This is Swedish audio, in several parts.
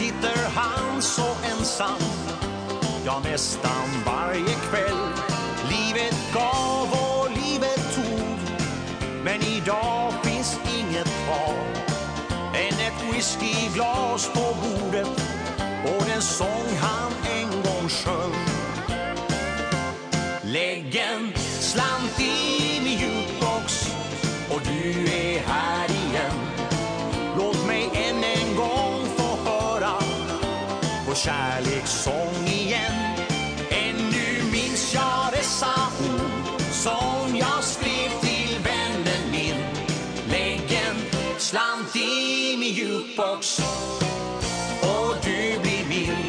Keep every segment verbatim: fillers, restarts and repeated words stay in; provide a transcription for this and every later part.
sitter han så ensam, ja nästan varje kväll. Livet gav och livet tog, men idag finns inget kvar än ett whiskyglas på bordet och den sång han en gång sjöng. Lägg en slant i min jukebox och du är här igen. Låt mig än en gång få höra vår kärlekssång igen. Ännu minns jag dessa ord som jag skrev till vännen min. Lägg en slant i min jukebox och du blir min.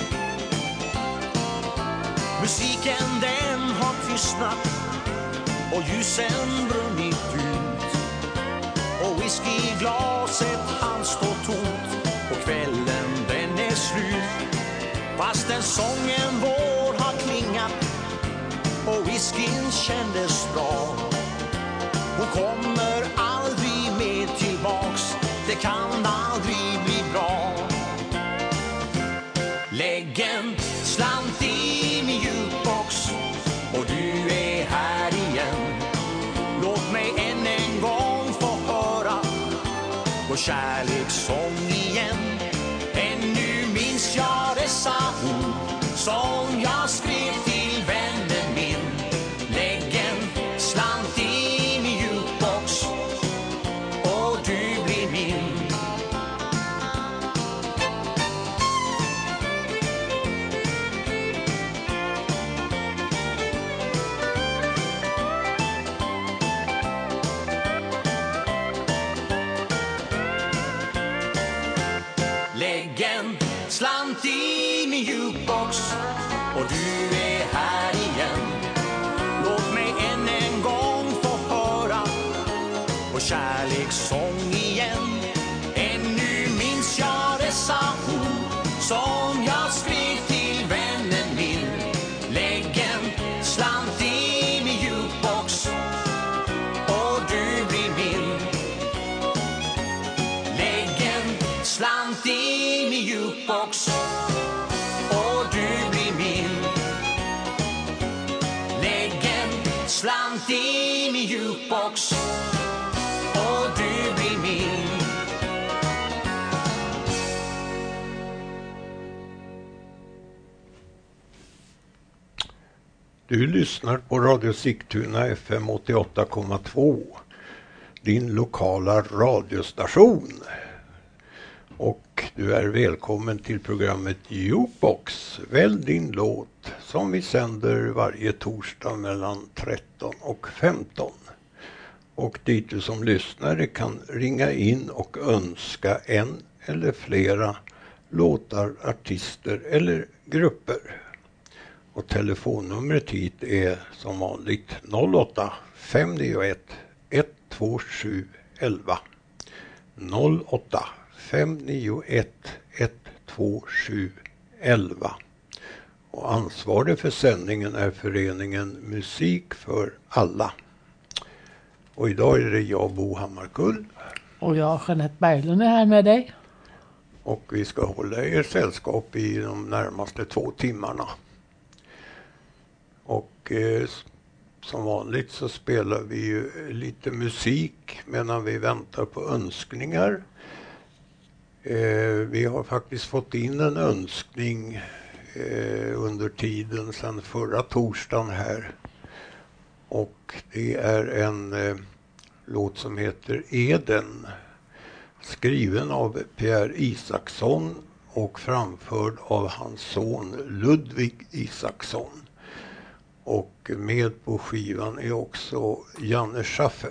Musiken den har tystnat och ljusen brunnit ut och whiskyglaset han står tomt och kvällen den är slut. Fast den sången vår har klingat och whiskyn kändes bra. Hon kommer aldrig mer tillbaks, det kan aldrig bli bra. Lägg en slant i min jukebox och du är här igen. Låt mig än en gång få höra vår kärlekssång igen. Ännu minns jag dessa ord som jag skrev till vännen min. Lägg en slant i min jukebox och du blir min. Lägg en slant i min jukebox och du är här igen. Låt mig än en gång få höra vår kärlekssång igen. Ännu minns jag dessa ord som jag skrev till vännen min. Lägg en slant i min jukebox och du blir min. Lägg en slant i min jukebox och du blir min. Lägg en slant i min jukebox och du blir min. Du lyssnar på Radio Sigtuna F M åttioåtta komma två, din lokala radiostation. Och du är välkommen till programmet Jukebox. Välj din låt som vi sänder varje torsdag mellan tretton och femton. Och dit du som lyssnare kan ringa in och önska en eller flera låtar, artister eller grupper. Och telefonnumret hit är som vanligt noll åtta fem nio ett ett två sju elva. noll åtta fem nio ett ett två sju elva. Och ansvarig för sändningen är föreningen Musik för alla. Och idag är det jag, Bo Hammarkull. Och jag, Jeanette Berglund, är här med dig. Och vi ska hålla er sällskap i de närmaste två timmarna. Och eh, som vanligt så spelar vi ju lite musik medan vi väntar på önskningar. Eh, vi har faktiskt fått in en önskning eh, under tiden sedan förra torsdagen här. Och det är en eh, låt som heter Eden. Skriven av Pierre Isaksson och framförd av hans son Ludvig Isaksson. Och med på skivan är också Janne Schaffer.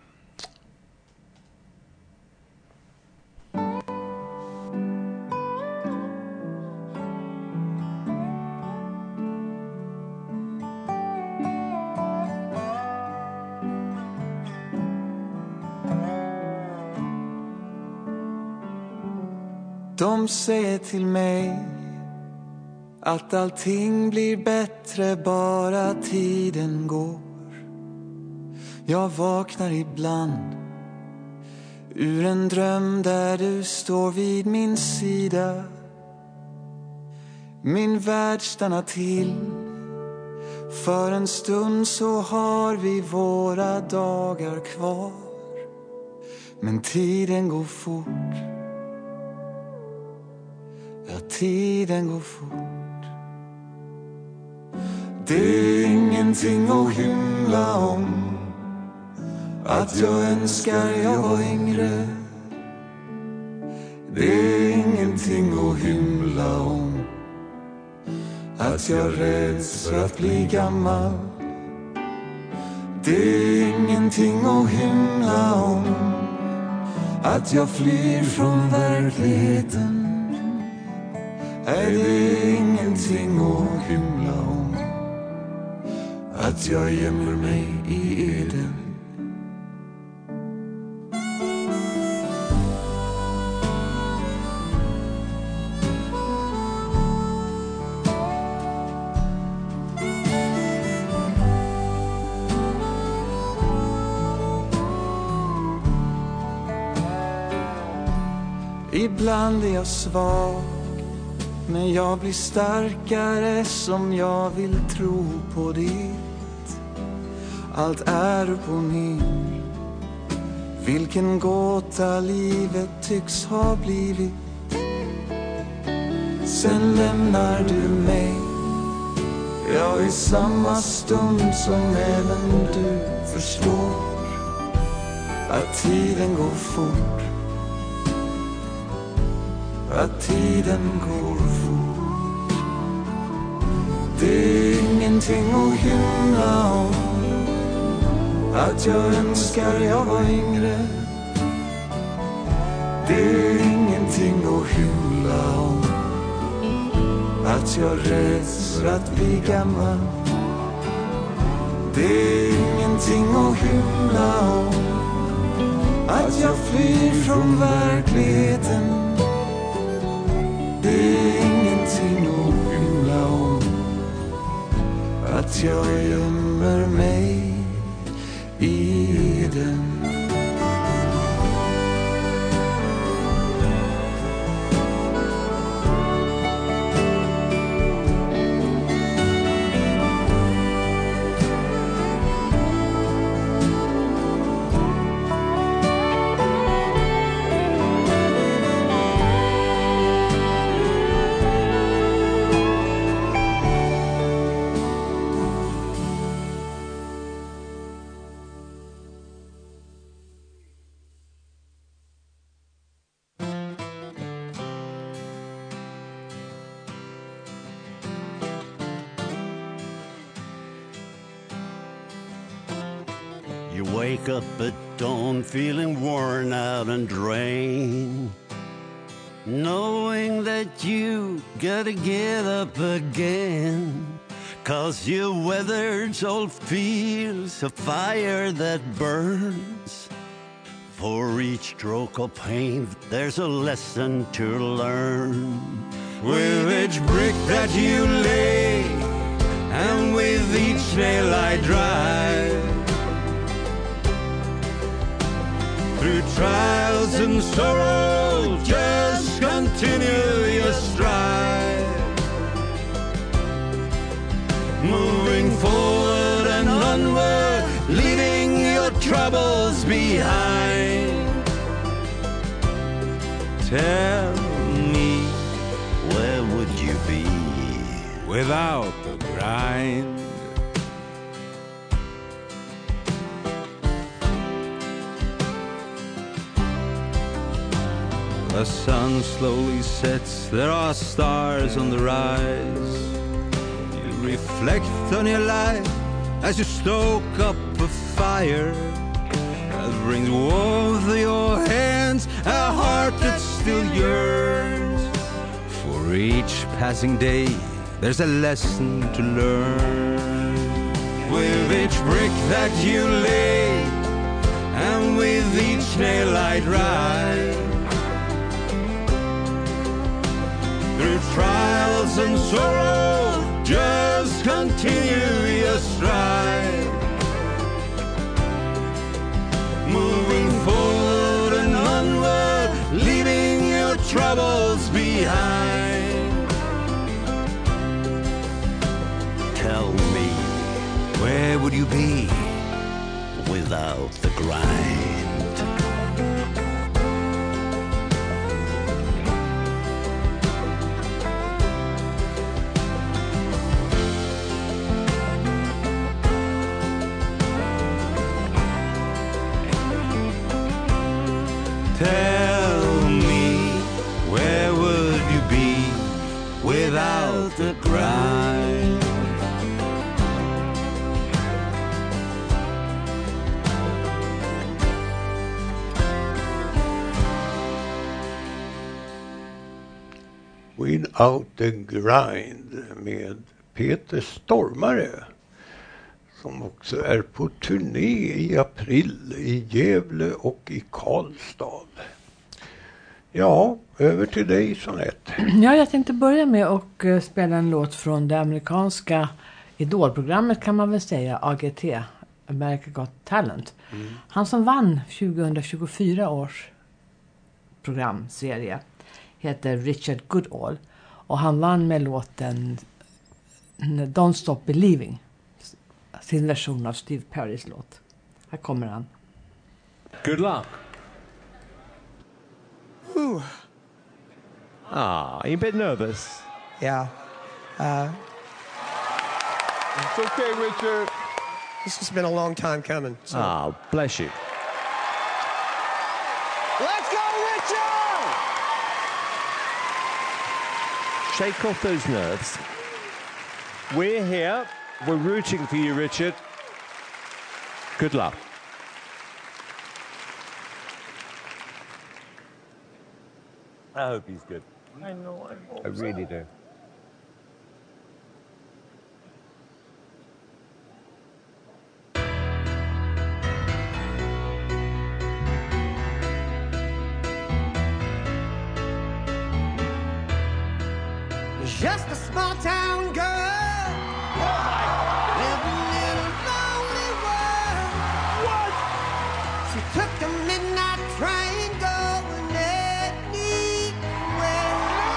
De säger till mig att allting blir bättre bara tiden går. Jag vaknar ibland ur en dröm där du står vid min sida. min värld stannar till. För en stund så har vi våra dagar kvar. Men tiden går fort. Ja, tiden går fort. Det är ingenting att hymla om att jag önskar jag var yngre. Det är ingenting att hymla om att jag räds för att bli gammal. Det är ingenting att hymla om att jag flyr från verkligheten. Nej, det är ingenting att hymla om att jag gömmer mig i Eden. Ibland är jag svag, men jag blir starkare som jag vill tro på det. Allt är upp och ner. Vilken gåta livet tycks ha blivit. Sen lämnar du mig. Jag i samma stund som även du förstår att tiden går fort. Att tiden går fort. Det är ingenting att hymla om att jag önskar jag var yngre. Det är ingenting att hymla om att jag räds för att bli gammal. Det är ingenting att hymla om att jag flyr från verkligheten. Det är ingenting att hymla om att jag gömmer mig i den. You wake up at dawn feeling worn out and drained, knowing that you gotta get up again, 'cause you weathered old fears, a fire that burns. For each stroke of pain there's a lesson to learn. With each brick that you lay and with each nail I drive, through trials and sorrow, just continue your stride. Moving forward and onward, leaving your troubles behind. Tell me, where would you be without the grind? The sun slowly sets, there are stars on the rise. You reflect on your life as you stoke up a fire that brings warmth to your hands, a heart that still yearns. For each passing day, there's a lesson to learn. With each brick that you lay, and with each nail I drive, through trials and sorrow, just continue your stride. Moving forward and onward, leaving your troubles behind. without the grind. Tell me, where would you be without the grind? Without the Grind med Peter Stormare, som också är på turné i april i Gävle och i Karlstad. Ja, över till dig, Jeanette. Ja, jag tänkte börja med att uh, spela en låt från det amerikanska idolprogrammet, kan man väl säga, A G T, America Got Talent. Mm. Han som vann tjugohundratjugofyra års programserie heter Richard Goodall, och han vann med låten Don't Stop Believing, sin version av Steve Perrys låt. Här kommer han. Good luck. Ooh. Ah, are you a bit nervous? Yeah. Uh, It's okay, Richard. this has been a long time coming. So. Ah, bless you. Let's go, Richard! Shake off those nerves. We're here. We're rooting for you, Richard. Good luck. I hope he's good. I know, I hope I really do. Just a small town girl, living in a lonely world. What? She took the midnight train going anywhere.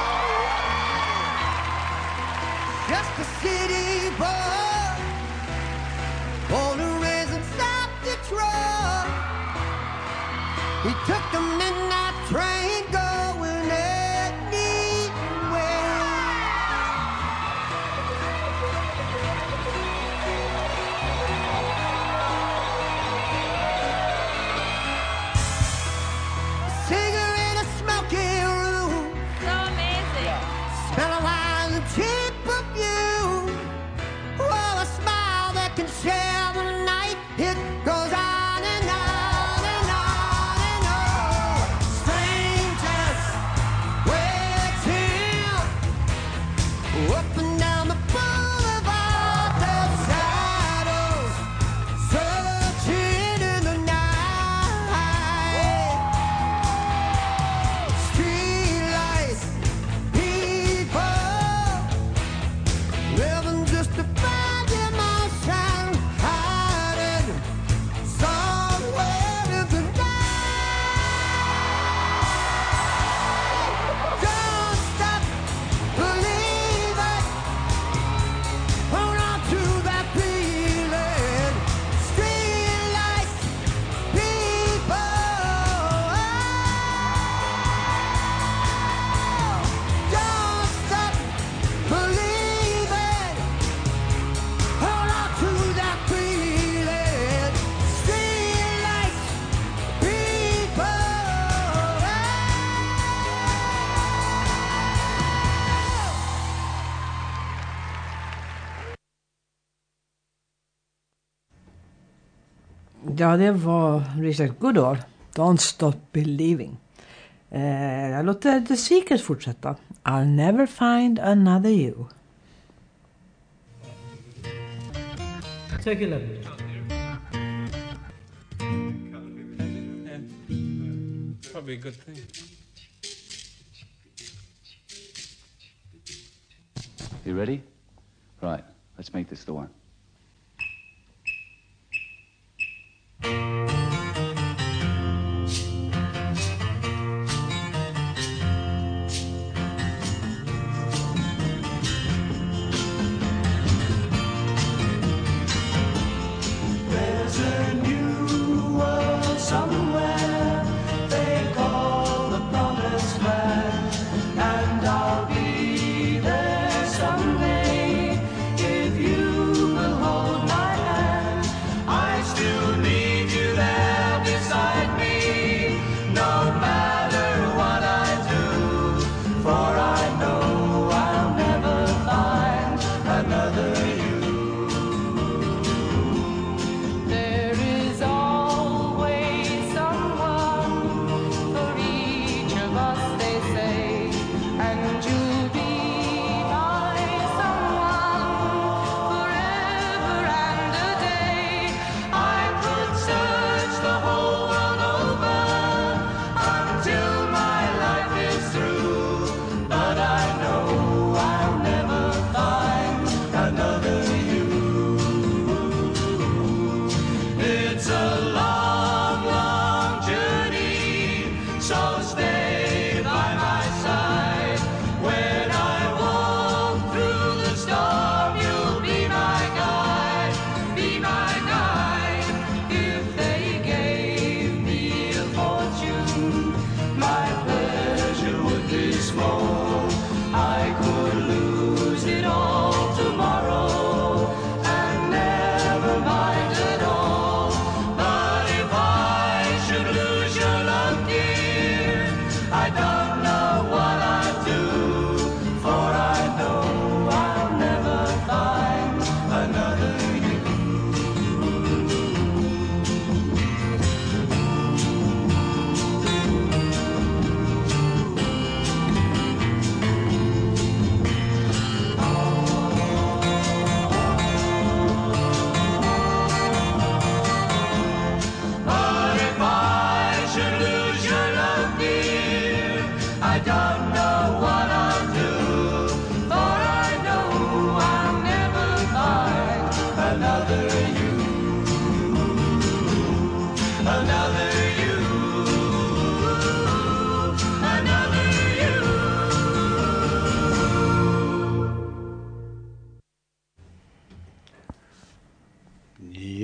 Just a city boy, born and raised in South Detroit. He took the midnight train going anywhere. Cigarette, a smoky room. So amazing. Smell of wine and cheap perfume. Oh, a smile that can share the night. It goes on and on and on and on. Strangers waiting up and down the boulevard. The shadows searching in the night. Streetlights, people living just to find emotion, hiding somewhere in the night. Don't stop believing, hold on to that feeling. Streetlights, people. Don't stop believing. Hold on to that feeling. Streetlights, people. Ja, det var Richard Goodall. Don't Stop Believing. Eh, jag låter The Secret fortsätta. I'll never find another you. Take a look. Probably a good thing. You ready? Right, let's make this the one. There's a new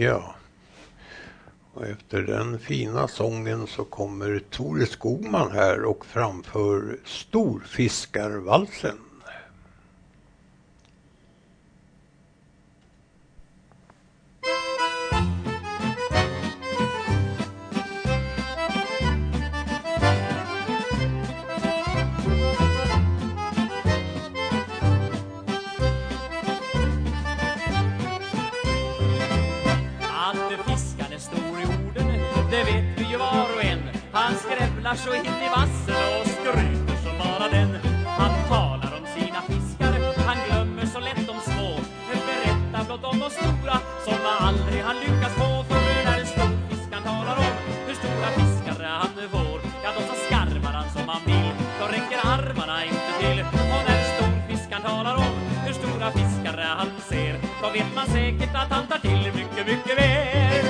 Ja. Och efter den fina sången så kommer Tore Skogman här och framför Storfiskarvalsen. Det vet vi ju var och en. Han skrävlar så in i vassen och skryter som bara den. Han talar om sina fiskare, han glömmer så lätt de små. Berättar blott om de stora som aldrig han lyckas få. För när en stor fisk han talar om hur stora fiskare han får, ja då så skarvar han som han vill, då räcker armarna inte till. Och när en stor fisk han talar om hur stora fiskare han ser, då vet man säkert att han tar till mycket, mycket mer.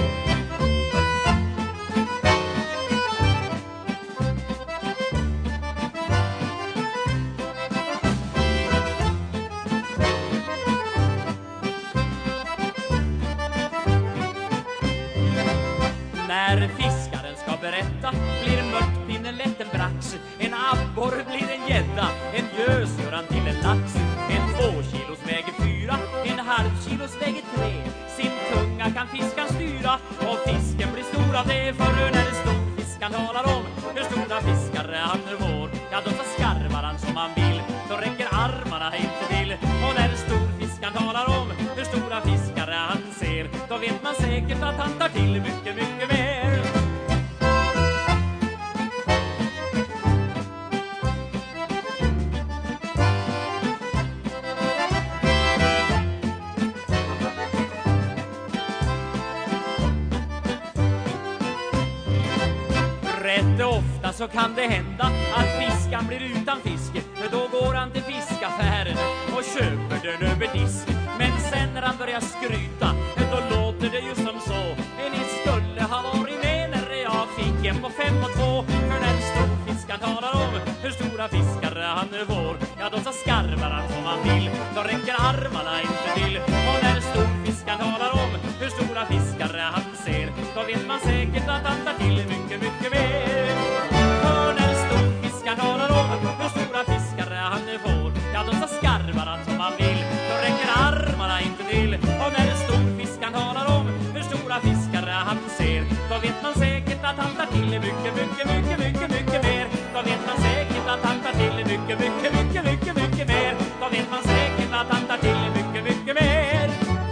När fiskaren ska berätta blir mörtpinnen lätt en brax. En abborre blir en gädda, en gös gör han till en lax. En två kilos väger fyra, en halv kilos väger tre. Sin tunga kan fiskan styra och fisken blir stor av det. För när en stor fiskan talar om hur stora fiskare han får, ja då så skarvar han som han vill, då räcker armarna inte till. Och när en stor fiskan talar om hur stora fiskare han ser, då vet man säkert att han tar till mycket, mycket mer. Rätt ofta så kan det hända att fiskan blir utan fisk. Då går han till fiskaffären och köper den över disk. Men sen när han börjar skryta, då låter det ju som så: ni skulle ha varit med när jag fick en på fem och två. För när en stor fiskan talar om hur stora fiskare han får, ja då så skarvar han som han vill, då räcker armarna inte till. Och när en stor fiskan talar om hur stora fiskare han ser, då vet man säkert att han tar till mycket, mycket mer. För när en stor fiskan talar om hur stora fiskare han får, ja då så skarvar han som han vill, då räcker armarna inte till. Och när en stor fiskan talar om hur stora fiskare han ser, då vet man säkert att han tar till mycket, mycket, mycket, mycket, mycket mer. Då vet man säkert att han tar till mycket, mycket, mycket, mycket, mycket mer. Då vet man säkert att han tar till mycket, mycket mer.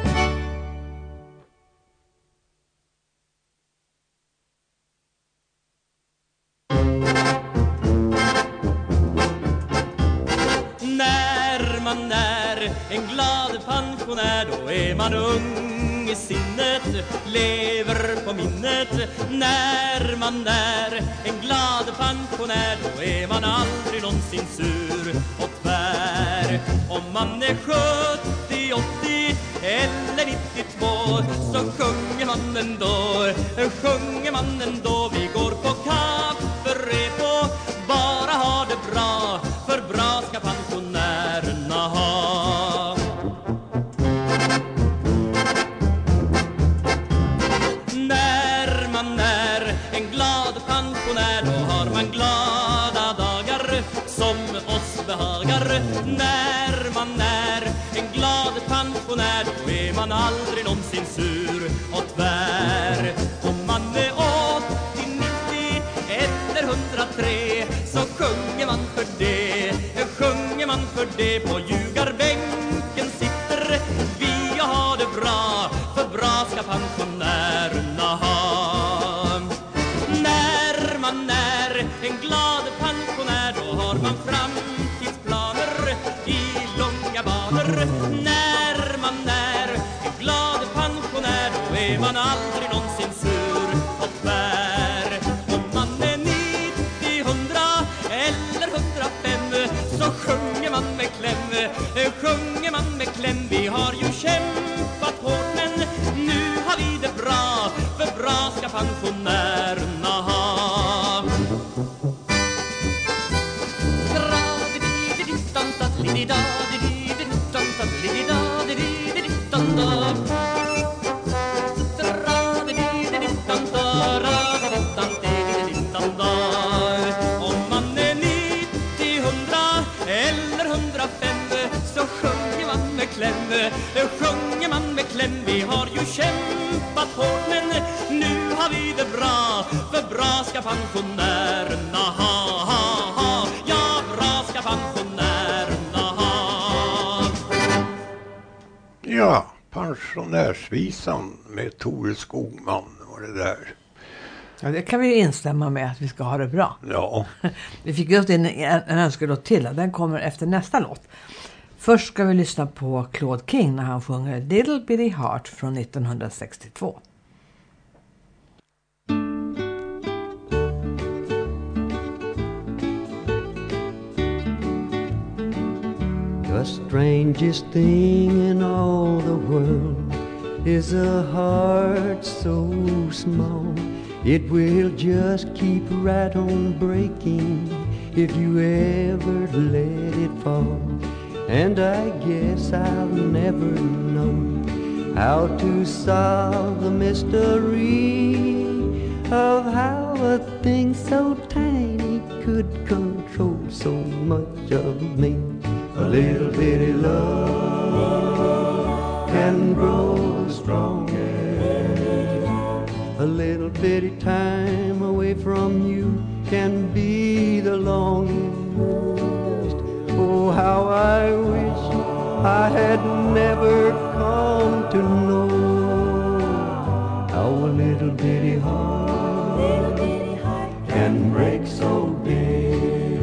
När man är en glad pensionär, då är man ung i sinnet, lever på minnet. När man är en glad pensionär, då är man aldrig någonsin sur och tvär. Om man är sjuttio, åttio eller nittiotvå, så sjunger man ändå, sjunger man ändå. Vi går på kafferep och bara har det bra, för bra ska pensionärerna ha. När man är en glad pensionär, då har man glada dagar som oss behagar. När man är en glad pensionär, då är man aldrig någonsin sur och tvär. Om man är åttio, nittio eller hundratre, så sjunger man för det, sjunger man för det. På ljugarbänken sitter vi och har det bra, för bra ska pensionärerna ha. När man är en glad pensionär, då har man framtidsplaner i långa banor. När man är en glad pensionär, då är man aldrig någonsin sur och tvär. Om man är nittio, hundra eller hundrafem, så sjunger man med kläm, sjunger man med kläm. Vi har ju kämpat hårt, men nu har vi det bra, för bra ska pensionärerna ha. Sjunger man med kläm, vi har ju kämpat hårt, men nu har vi det bra, för bra ska pensionärerna ha, ha, ha. Ja, bra ska pensionärerna ha. Ja, pensionärsvisan med Tore Skogman var det där. Ja, det kan vi instämma med, att vi ska ha det bra. Ja. Vi fick just en, en önskelåt till, den kommer efter nästa låt. Först ska vi lyssna på Claude King när han sjunger Little Bitty Heart från nittonhundrasextiotvå. The strangest thing in all the world is a heart so small. It will just keep right on breaking if you ever let it fall. And I guess I'll never know how to solve the mystery of how a thing so tiny could control so much of me. A little bitty love can grow stronger. A little bitty time away from you can be the longest. Oh, how I wish I had never come to know how a little bitty heart, little bitty heart can break so big.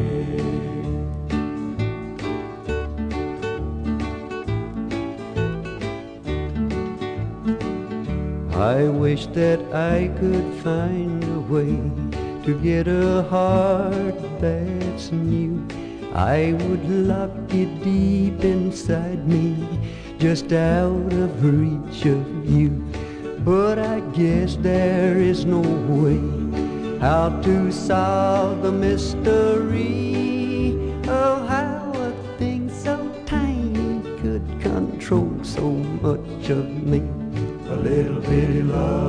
I wish that I could find a way to get a heart that's new. I would lock it deep inside me, just out of reach of you. But I guess there is no way how to solve the mystery of how a thing so tiny could control so much of me. A little bitty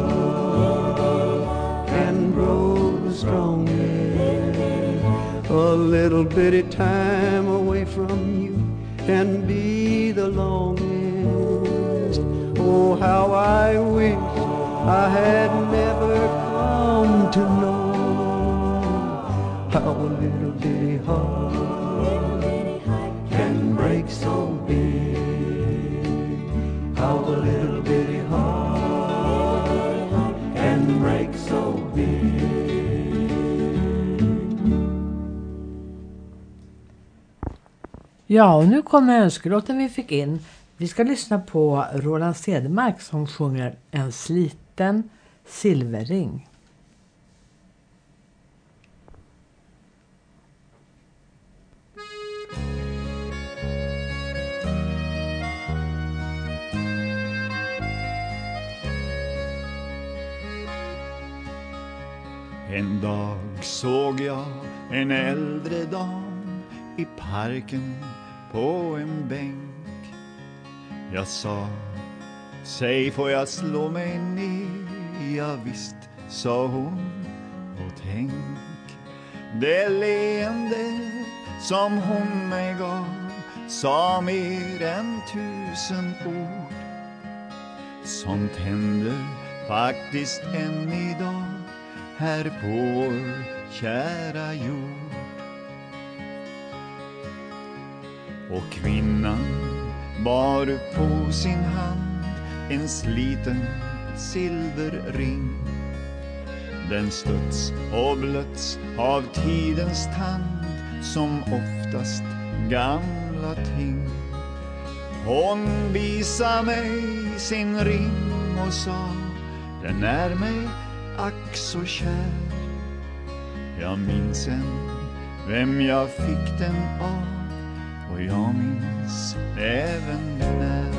love can grow stronger. A little bitty time away from you can be the longest. Oh, how I wish I had never come to know how a little bitty heart can break so big. How a little bitty heart can break so big. Ja, och nu kommer önskelåten vi fick in. Vi ska lyssna på Roland Cedermark som sjunger En sliten silverring. En dag såg jag en äldre dam i parken på en bänk. Jag sa, säg får jag slå mig ner? Ja visst, sa hon, och tänk. Det leende som hon mig gav sa mer än tusen ord, som tänder faktiskt än idag här på vår kära jord. Och kvinnan bar på sin hand en sliten silverring. Den studs och blöts av tidens tand, som oftast gamla ting. Hon visade mig sin ring och sa, den är mig ack så kär. Jag minns än vem jag fick den av, och jag minns även när.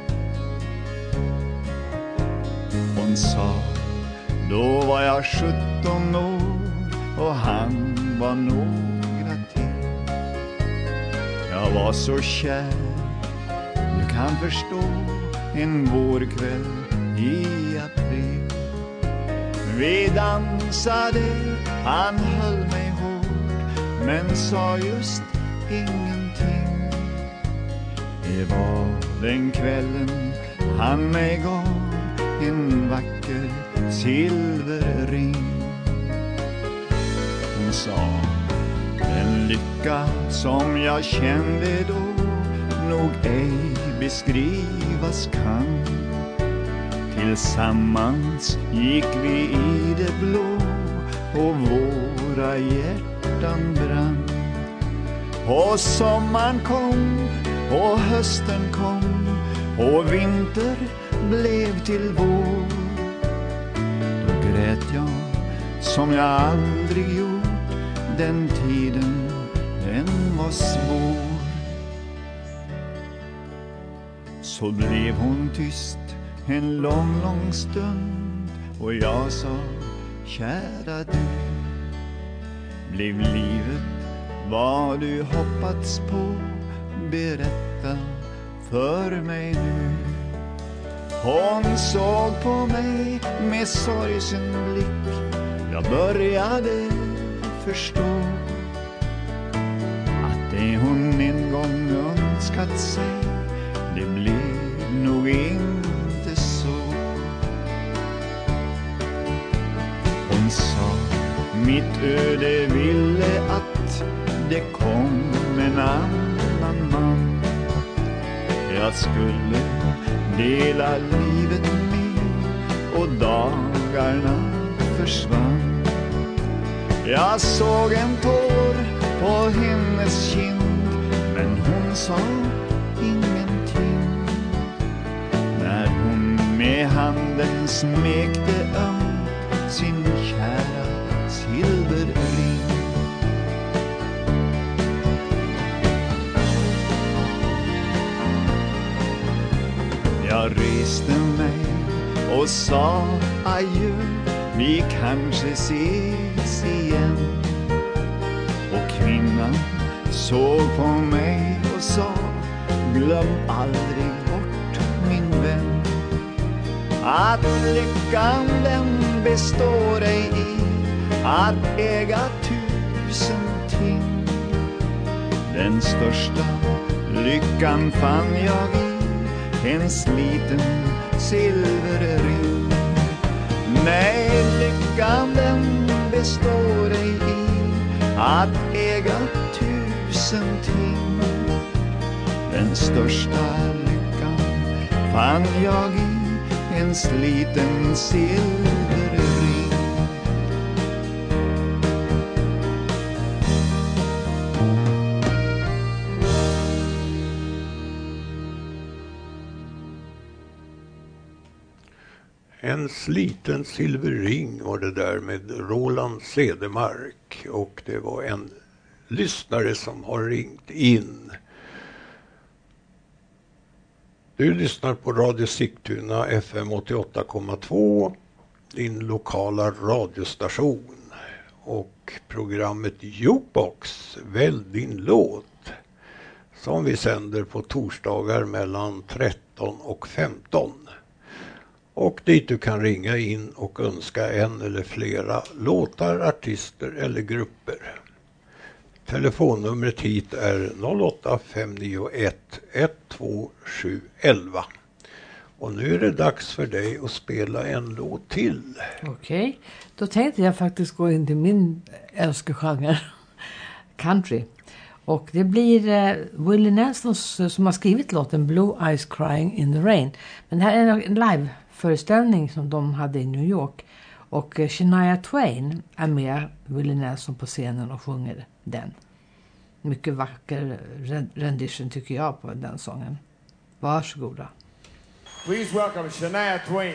Hon sa, då var jag sjutton år och han var några till. Jag var så kär, du kan förstå, en vårkväll i april. Vi dansade, han höll mig hårt, men sa just ingenting. Det var den kvällen han mig gav en vacker silverring. Hon sa, den lycka som jag kände då nog ej beskrivas kan. Tillsammans gick vi i det blå och våra hjärtan brann. Och sommaren kom och hösten kom och vinter blev till vår. Då grät jag som jag aldrig gjort, den tiden den var svår. Så blev hon tyst en lång, lång stund och jag sa, kära du, blev livet vad du hoppats på? Berätta för mig nu. Hon såg på mig med sorgsen blick. Jag började förstå att det hon en gång önskat sig, det blev nog inte så. Hon sa, mitt öde ville att det kom en annan man. Jag skulle dela livet med och dagarna försvann. Jag såg en tår på hennes kind, men hon sa ingenting. När hon med handen smekte ömt sin kära silverring. Jag reste mig och sa adjö, vi kanske ses igen. Och kvinnan såg på mig och sa, glöm aldrig bort min vän. Att lyckan den består ej i att äga tusen ting. Den största lyckan fann jag i en sliten silverring. Nej, lyckan den består ej i att äga tusen ting. Den största lyckan fann jag i en sliten silverring. En sliten silverring var det där med Roland Cedermark, och det var en lyssnare som har ringt in. Du lyssnar på Radio Sigtuna F M åttioåtta komma två, din lokala radiostation, och programmet Jukebox, välj din låt, som vi sänder på torsdagar mellan tretton och femton. Och dit du kan ringa in och önska en eller flera låtar, artister eller grupper. Telefonnumret hit är noll åtta fem nio ett ett två sju ett ett. Och nu är det dags för dig att spela en låt till. Okej, okay. Då tänkte jag faktiskt gå in till min älskegenre, country. Och det blir eh, Willie Nelson som har skrivit låten Blue Eyes Crying in the Rain. Men det här är en live föreställning som de hade i New York. Och Shania Twain är med Willie Nelson på scenen och sjunger den. Mycket vacker rendition tycker jag på den sången. Varsågoda. Please welcome Shania Twain.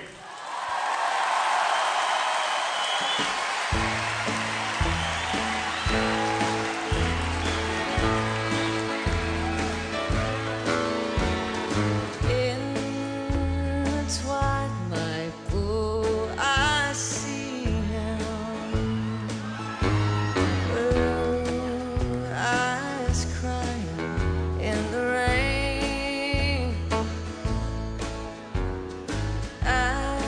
I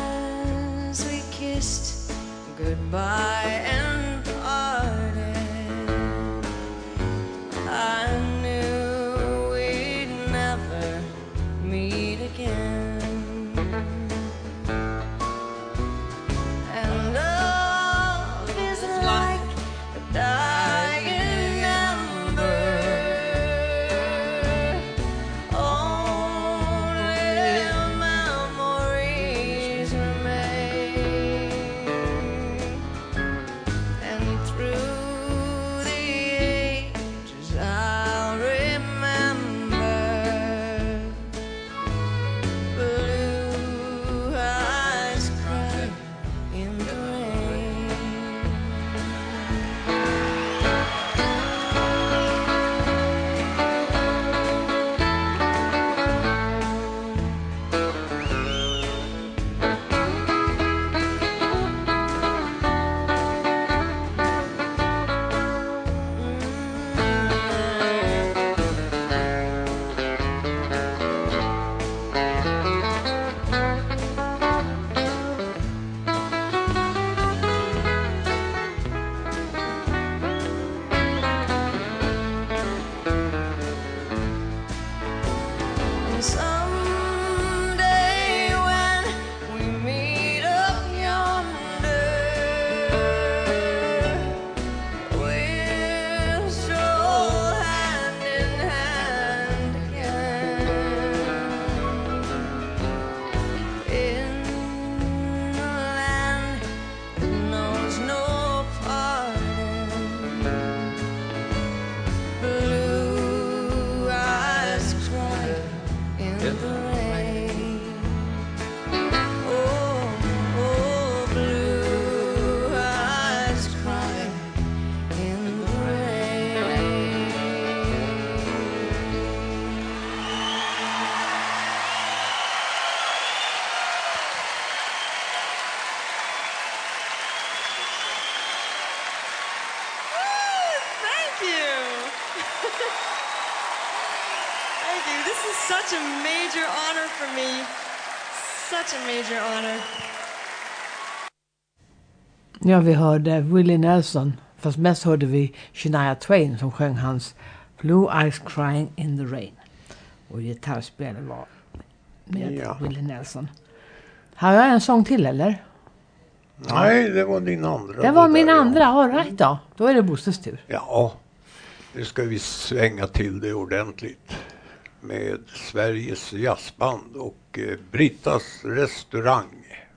you. This is such a major honor for me. Such a major honor. Ja, vi hörde Willie Nelson. Fast mest hörde vi Shania Twain som sjöng hans Blue Eyes Crying in the Rain. Och gitarrspelet var med Ja. Willie Nelson. Har jag en sång till eller? Nej, det var din andra. Det var det min där, andra, all right då. Då är det Bosses tur. Ja, nu ska vi svänga till det ordentligt. Med Sveriges jazzband och eh, Brittas restaurang.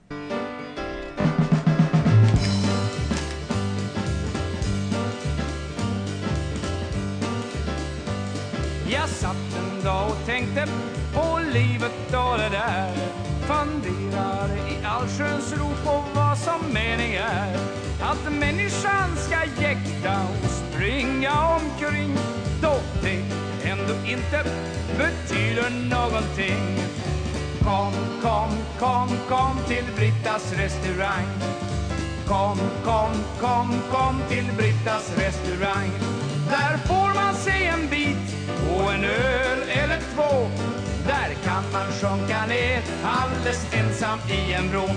Jag satt en dag och tänkte på livet och det där. Funderade i allsköns ro på vad som mening är. Att människan ska jäkta och springa omkring, då det ändå inte betyder någonting. Kom, kom, kom, kom till Brittas restaurang. Kom, kom, kom, kom till Brittas restaurang. Där får man se en bit och en öl eller två. Där kan man sjunka ner alldeles ensam i en vrå.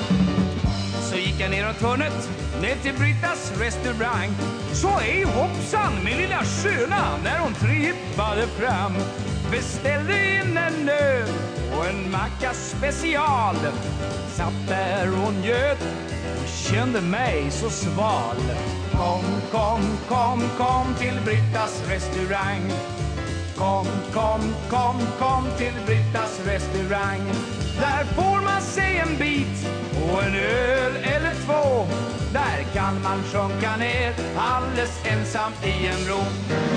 Så gick jag ner åt hörnet, ner till Brittas restaurang. Så är hoppsan min lilla sköna när hon trippade fram. Beställde in en öl och en macka special. Satt där och njöt och kände mig så sval. Kom, kom, kom, kom till Brittas restaurang. Kom, kom, kom, kom till Brittas restaurang. Där får man se en bit och en öl eller två. Där kan man sjunka ner alldeles ensam i en vrå.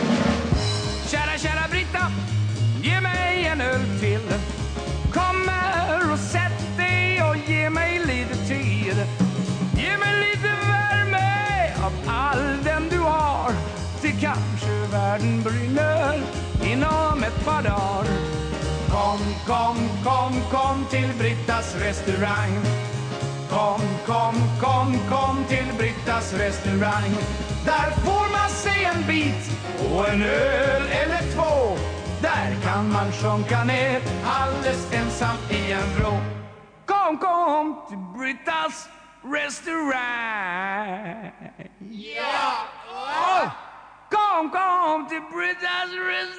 Kära, kära Britta, ge mig en öl till. Kom här och sätt dig och ge mig lite tid. Ge mig lite värme av all den du har. Det kanske världen brinner inom ett par dagar. Kom, kom, kom, kom till Brittas restaurang. Kom, kom, kom, kom till Brittas restaurang. Där får man se en bit och en öl eller två. Där kan man sjunka ner alldeles ensam i en vrå. Kom, kom till Brittas restaurang. Ja! Oh! Kom, kom till Brittas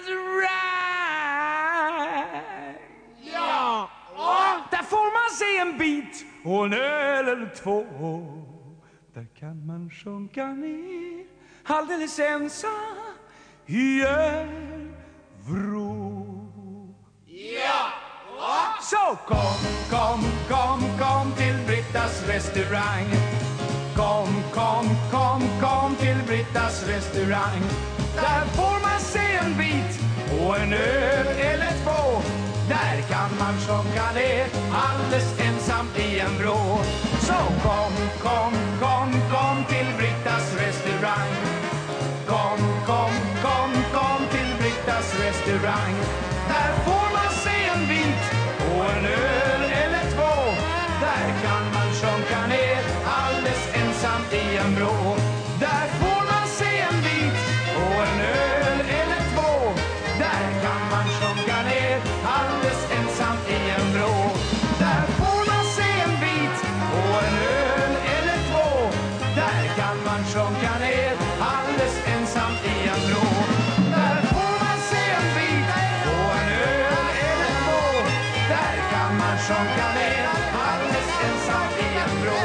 restaurang. Ja! Oh! Där får man se en bit och en öl eller två. Där kan man sjunka ner alldeles ensam i en vrå. Ja! Oh! Så kom, kom, kom, kom till Brittas restaurang. Kom, kom, kom, kom till Brittas restaurang. Där får man se en bit och en öl eller två. Där kan man sjunka ner alldeles ensam i en vrå. Så kom, kom, kom, kom till Brittas restaurang. Kom, kom, kom, kom till Brittas restaurang. Där får man se en bit och en öl eller två. Där kan man sjunka ner alldeles ensam i en vrå. Där får man se en bit och en öl eller två. Där kan man sjunka ner alldeles ensam i en vrå. Där får man se en bit och en öl eller två. Där kan man sjunka ner alldeles ensam i en vrå. Där får man se en bit och en öl eller två. Där kan man sjunka ner alldeles ensam i en vrå.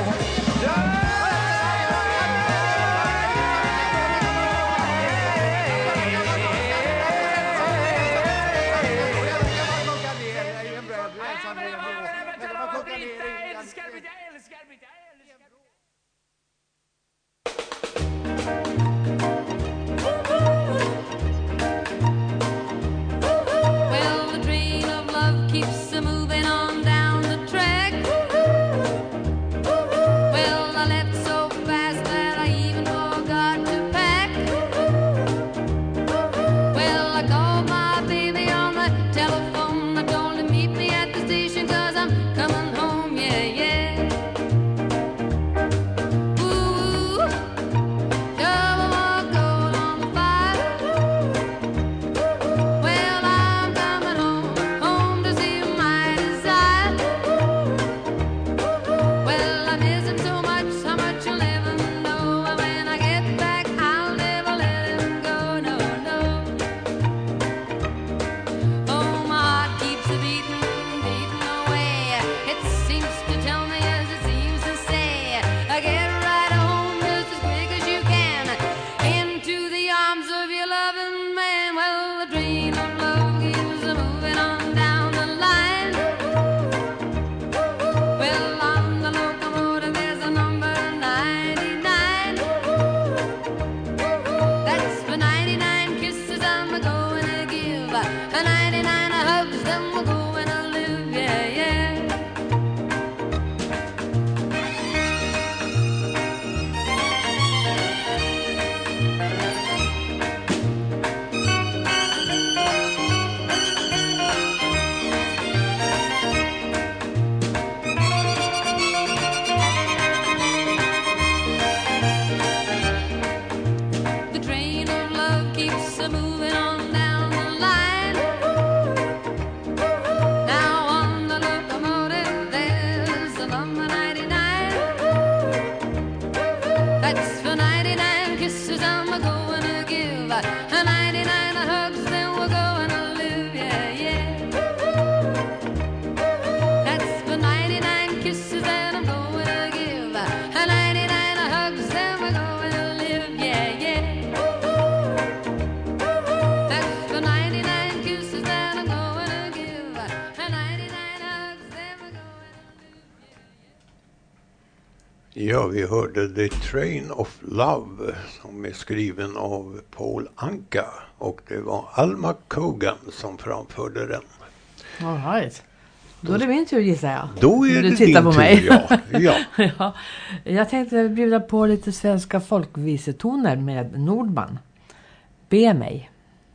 Well, the train of love keeps a moving on down the track. Well, I left so fast that I even forgot to pack. Well, I called my baby on the telephone. I told him meet me at the station 'cause I'm coming home, yeah, yeah. Ooh, double more gold on the fire. Well, I'm coming Ja, vi hörde The Train of Love som är skriven av Paul Anka och det var Alma Cogan som framförde den. All right. Då är det min tur gissar jag. Då är du det tittar din på mig. tur, ja. ja. ja. Jag tänkte bjuda på lite svenska folkvisetoner med Nordman. Be mig.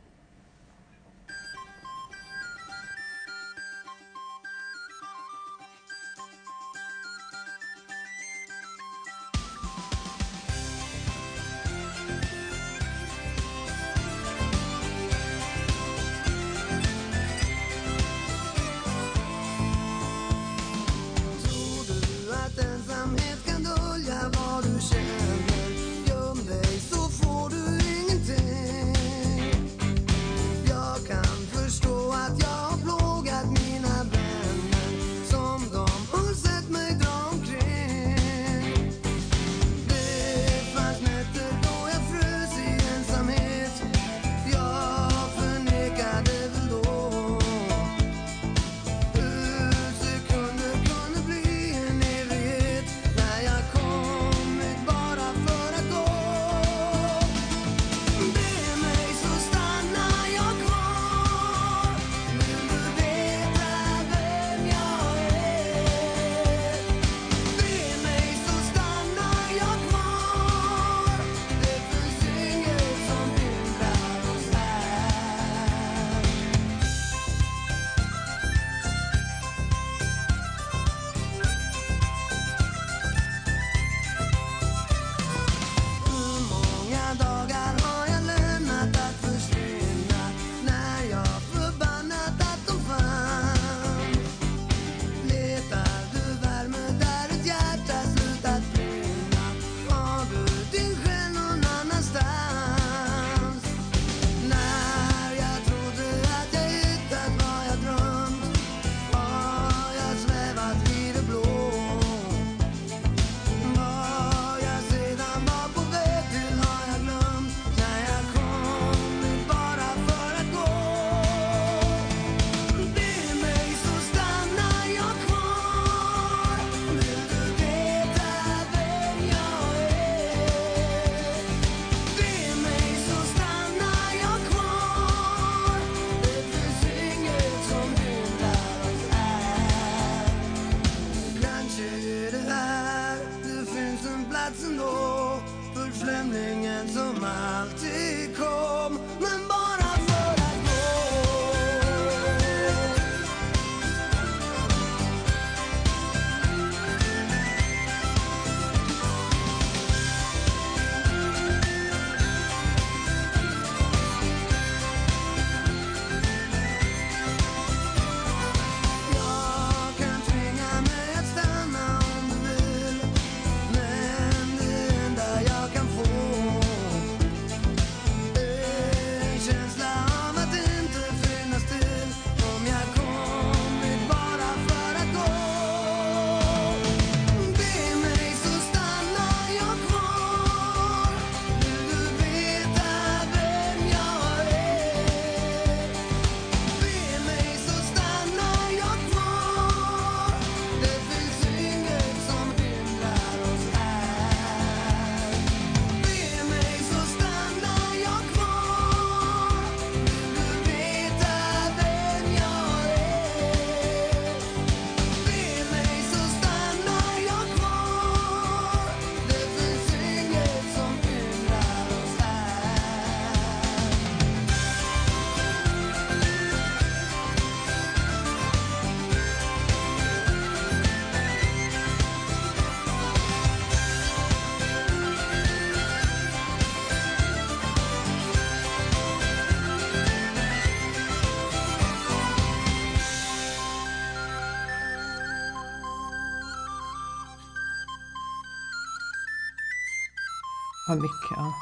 Vad mycket, ja.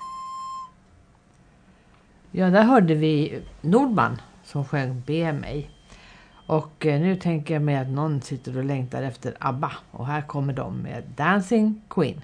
Ja, där hörde vi Nordman som sjöng Be mig. Och eh, nu tänker jag mig att någon sitter och längtar efter ABBA. Och här kommer de med Dancing Queen.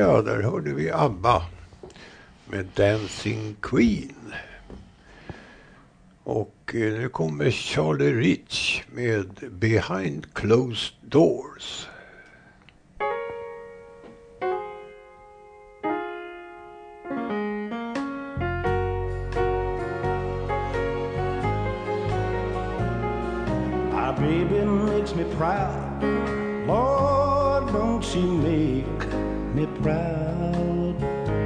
ja, där hörde vi ABBA med Dancing Queen. Och nu kommer Charlie Rich med Behind Closed Doors. My baby makes me proud. Lord, don't she make me proud.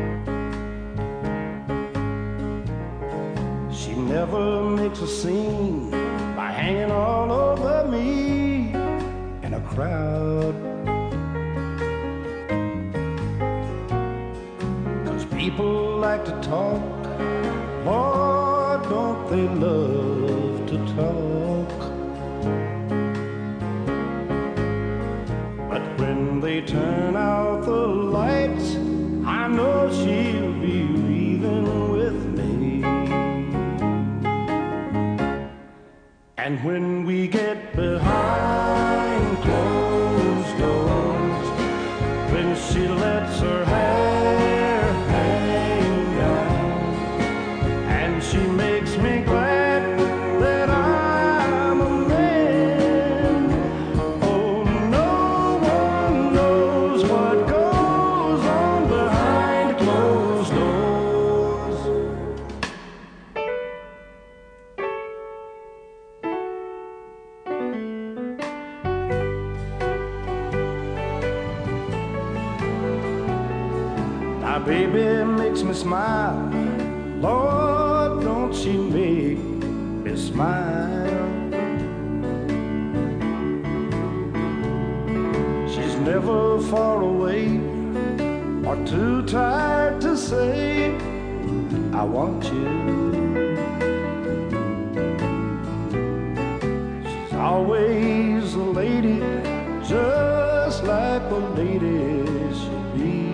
She never makes a scene by hanging all over me in a crowd. 'Cause people like to talk, Lord, don't they love to talk. But when they turn out the lights, I know she'll be leaving with me. And when we get behind closed doors, when she lets her hair hang down, and she makes me glad that I'm a man. Oh, no one knows what goes on behind closed doors. My baby makes me smile. Lord, don't she make me smile. She's never far away or too tired to say, I want you. She's always a lady, just like a lady should be.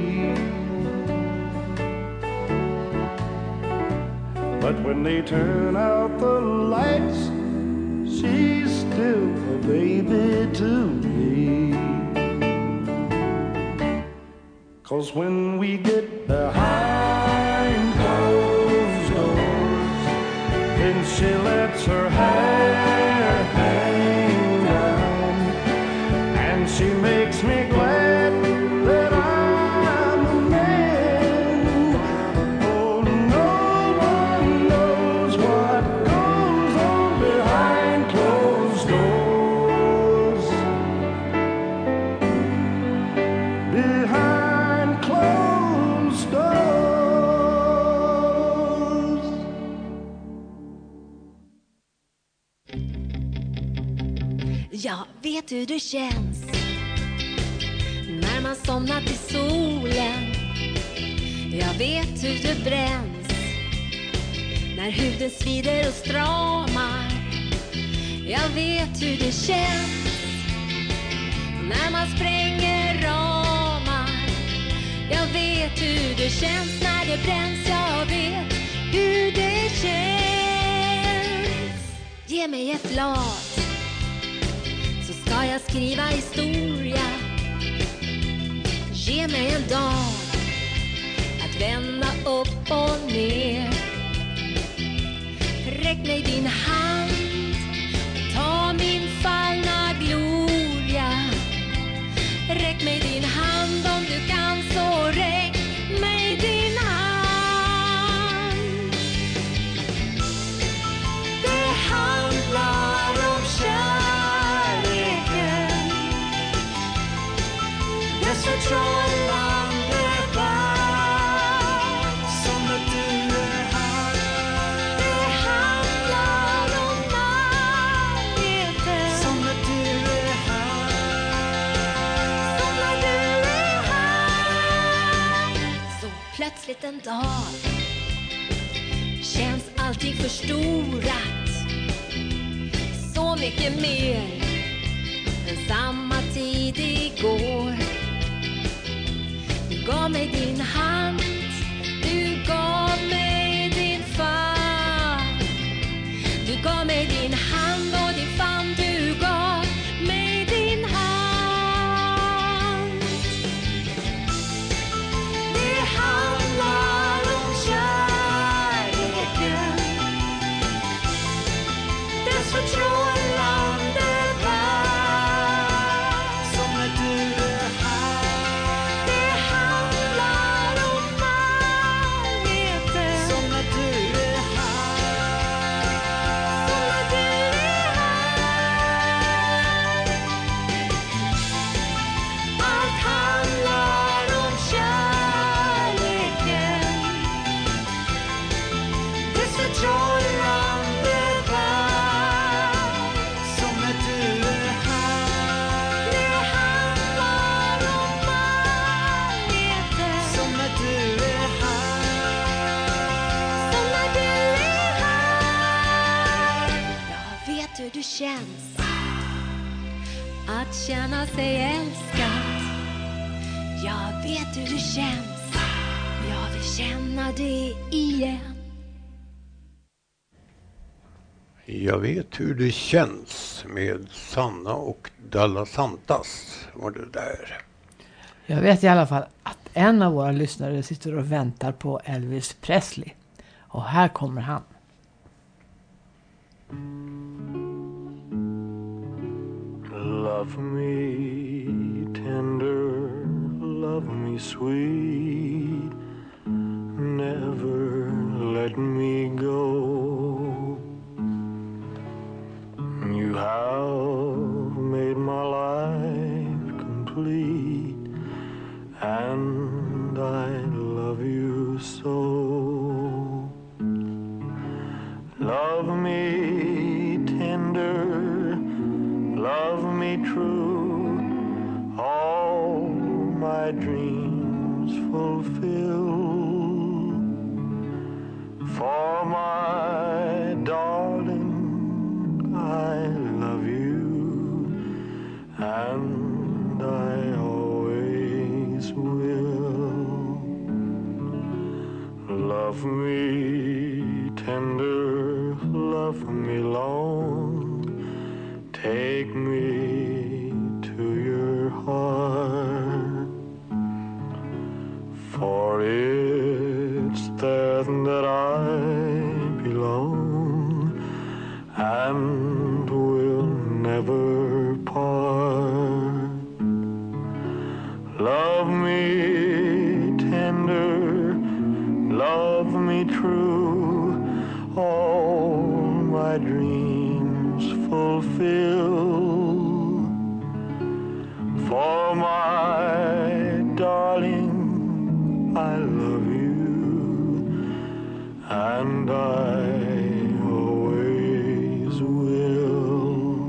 But when they turn out the lights, she's still a baby to me. 'Cause when we get behind closed doors, then she lets her hair hang down, and she makes me glad that I'm a man. Oh, no one knows what goes on behind closed doors. Behind closed doors. Jag vet hur det känns när man somnat i solen. Jag vet hur det bränns när huden svider och stramar. Jag vet hur det känns när man spränger ramar. Jag vet hur det känns när det bränns. Jag vet hur det känns. Ge mig ett blad så ska jag skriva historia. Ge mig en dag att vända upp och ner. Räck mig din hand, ta min fallna gloria. Räck mig din hand om du kan, så räck mig din hand. Det handlar om kärleken, dess förtrollande värld, som när du är här. Det handlar om närheten, som när du är här. Som när du är här. Så plötsligt en dag känns allting förstorat, så mycket mer än samma tid igår. Du gav mig din hand, du gav mig din famn. Du gav mig din hand och din famn, du gav mig din hand. att känna sig älskad. Jag vet hur det känns, jag vill känna det igen. Jag vet hur det känns med Sanna och Dalla Santas var det där. Jag vet i alla fall att en av våra lyssnare sitter och väntar på Elvis Presley. Och här kommer han. Love me tender, love me sweet, never let me go. You have made my life complete, and I love you so. Love me tender, love me true, all my dreams fulfill. For my darling, I love you, and I always will. Love me tender, love me long, take me to your heart, for it's there that I belong and will never part. Love me tender, love me true, all my dreams fulfill. For my darling, I love you, and I always will.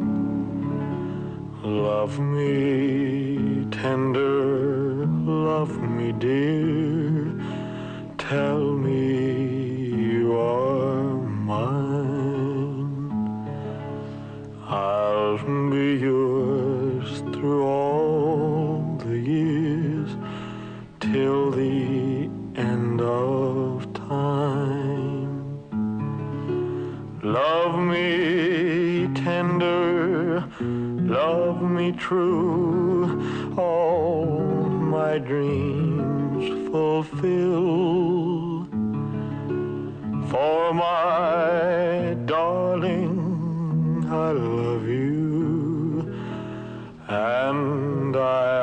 Love me tender, love me dear, tell me you are mine. I'll be yours through all the years, till the end of time. Love me tender, love me true, all my dreams fulfill. For my darling, I love you, and I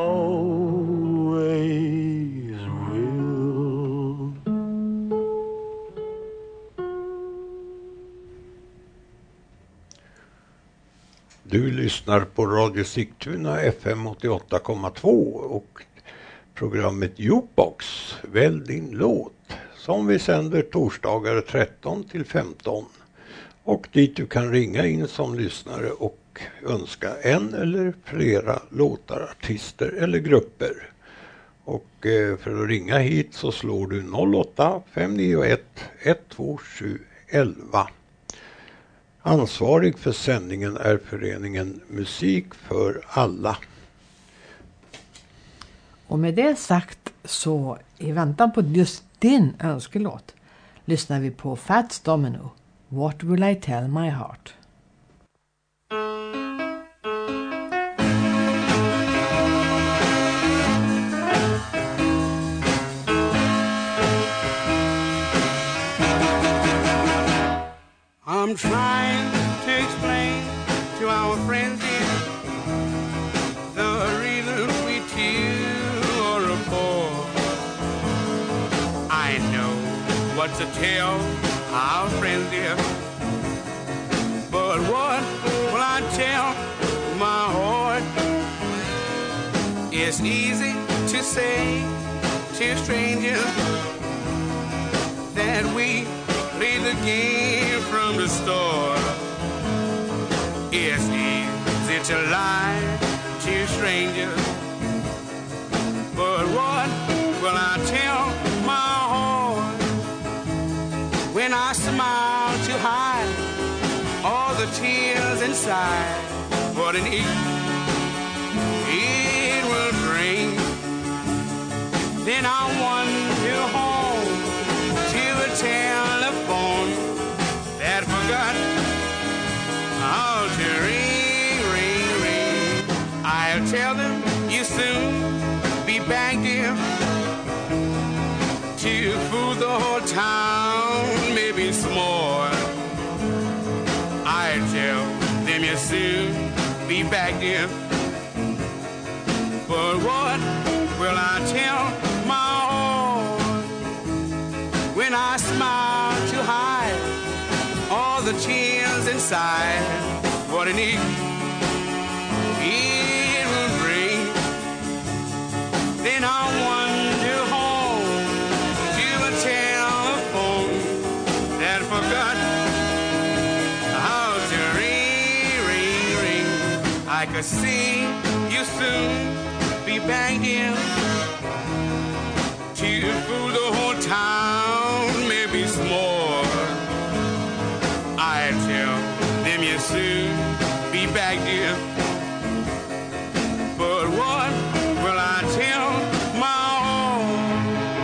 always will. Du lyssnar på Radio Sigtuna F M åttioåtta komma två och programmet Jukebox, välj din låt, som vi sänder torsdagar tretton till femton, och dit du kan ringa in som lyssnare och önska en eller flera låtar, artister eller grupper. Och eh, för att ringa hit så slår du noll åtta fem nio ett ett två sju elva. Ansvarig för sändningen är föreningen Musik för alla. Och med det sagt så i väntan på just din önskelåt lyssnar vi på Fats Domino, What Will I Tell My Heart? I'm trying to explain to our friends here the reason we two are apart. I know what to tell our friends here, but what will I tell my heart? It's easy to say to strangers that we play the game from the start. It's easy to lie to strangers, but what will I tell my heart when I smile to hide all the tears inside? What an Then I wander home to a telephone that forgot how to ring, ring, ring. I'll tell them you soon be back here to fool the whole town, maybe some more. I'll tell them you soon be back here. But what will I tell my own when I smile to hide all the tears inside? What an eek it will bring. Then I wander home to a telephone that forgot how to ring, ring, ring. I could see you soon be back in to fool the whole town, maybe some more. I tell them you soon be back here. But what will I tell my own?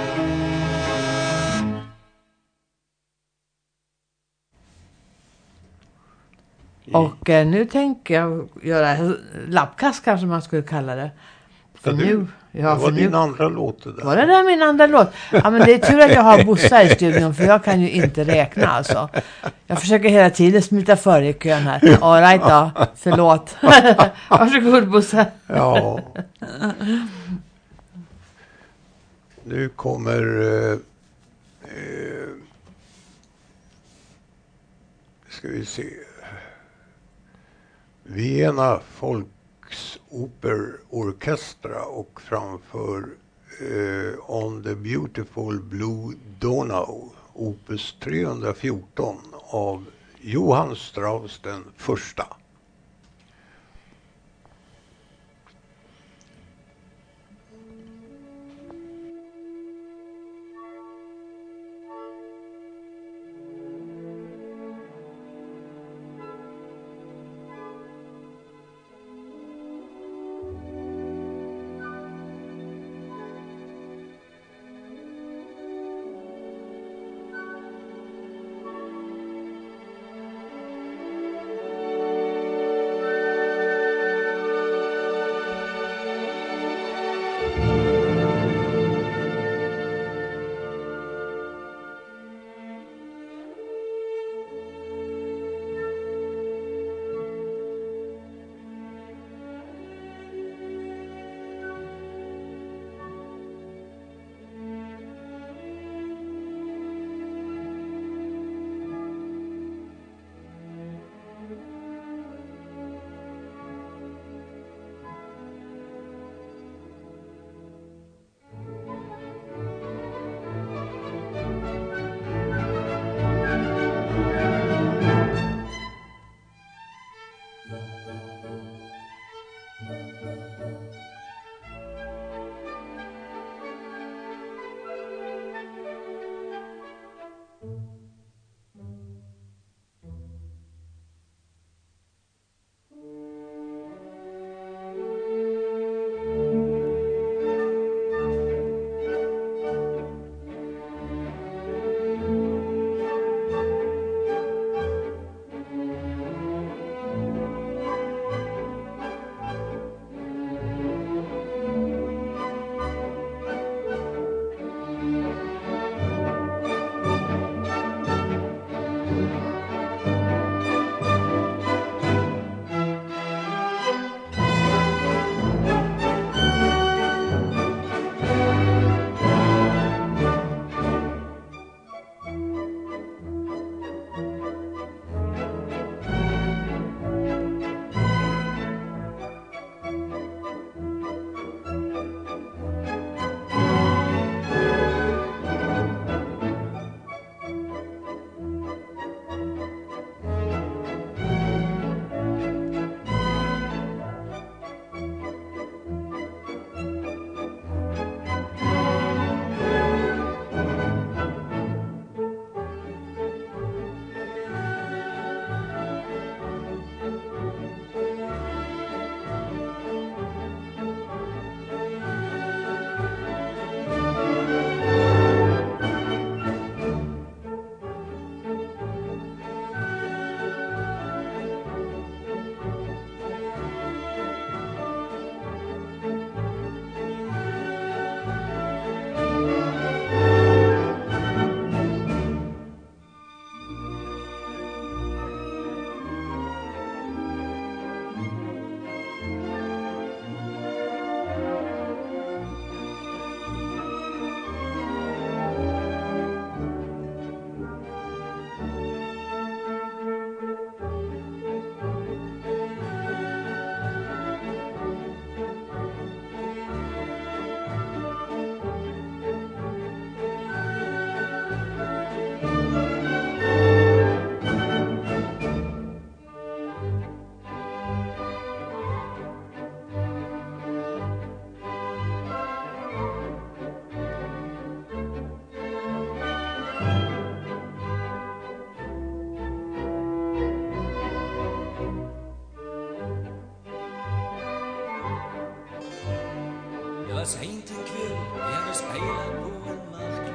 Och eh, nu tänker jag göra lappkast kanske man skulle kalla det. För Ja, nu, du, ja, det var för din nu, andra låt det där. Var det där min andra låt? Ja, men det är tur att jag har Bossa i studion, för jag kan ju inte räkna alltså. Jag försöker hela tiden smita före i kön här. All right då, förlåt. Varsågod Bossa. Ja. Nu kommer eh, eh, ska vi se. Vienna Folksoperorkestra och framför eh, On the Beautiful Blue Donau, opus trehundrafjorton av Johann Strauss den första. Thank var sent en kväll, vi hade spelat på en marknad.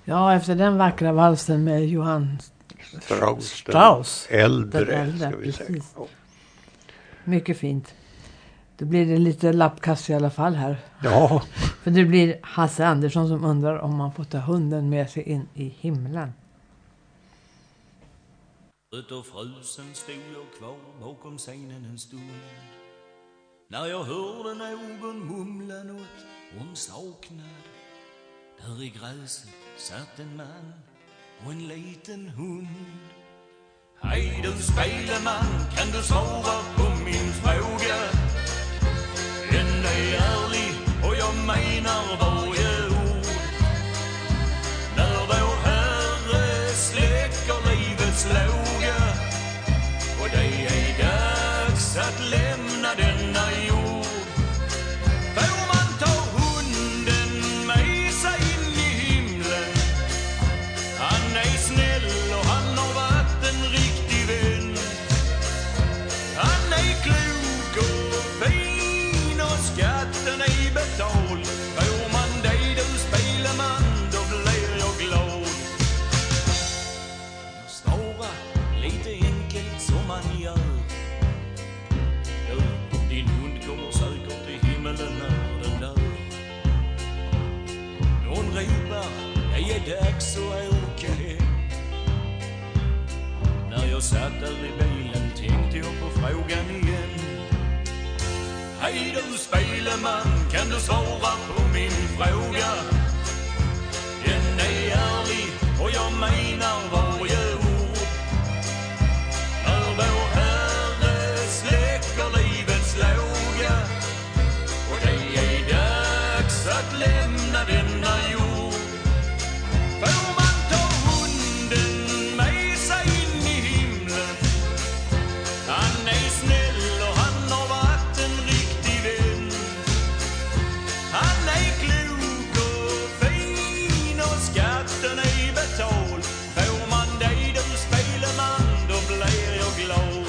Ja, efter den vackra valsen med Johann Strauss. Strauss. Äldre, Den äldre, ska vi säga. precis. Mycket fint. Då blir det lite lappkast i alla fall här. Ja. För det blir Hasse Andersson som undrar om man får ta hunden med sig in i himlen. Utav frusen stod jag kvar bakom scenen en stund. När jag hörde någon mumla något om saknad. Där i gräset satt en man och en liten hund. Hej du speleman, kan du svara på min fråga? Den är ärlig och jag menar varje ord. När vår Herre släcker livets låga och det är dags att lämna denna jord. Får man ta hunden med sig in i himlen? Han är snäll och han har varit en riktig vän. Han är klok och fin och skatten är betald. Får man dig du speleman, då blir jag glad. Jag svarar lite enkelt som man gör. Du, din hund kommer säkert till himmelen när den dör. Hon ropar, det är dags att åka hem. När jag satt där i bilen tänkte jag på frågan igen. Hej du speleman, kan du svara på min fråga? Den är ärlig och jag menar varje ord. När vår Herre släcker livets låga och det är dags att lämna denna jord. Får man ta hunden med sig in i himlen? Han är snäll och han har varit en riktig vän. Han är klok och fin och skatten är betald. Får man dig du speleman, då blir jag glad.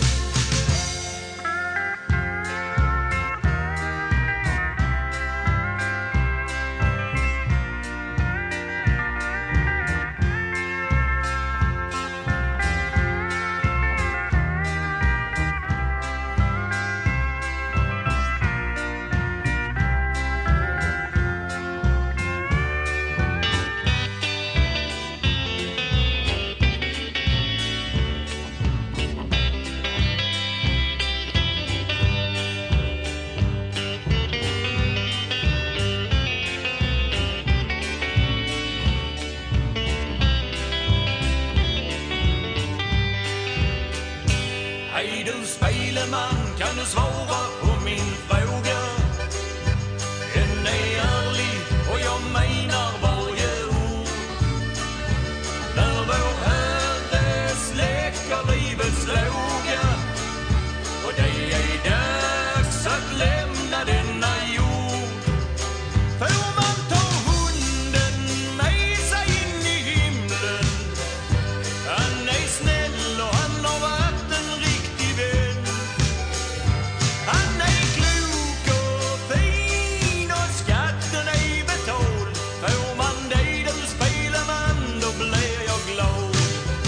Hej du speleman, kan du svara på min fråga? Den är ärlig och jag menar varje ord. När vår Herre släcker livets låga och det är dags att lämna denna jord. Får man ta hunden med sig in i himlen? Han är snäll och han har varit en riktig vän. Han är klok och fin och skatten är betald. Får man dig du speleman, då blir jag glad.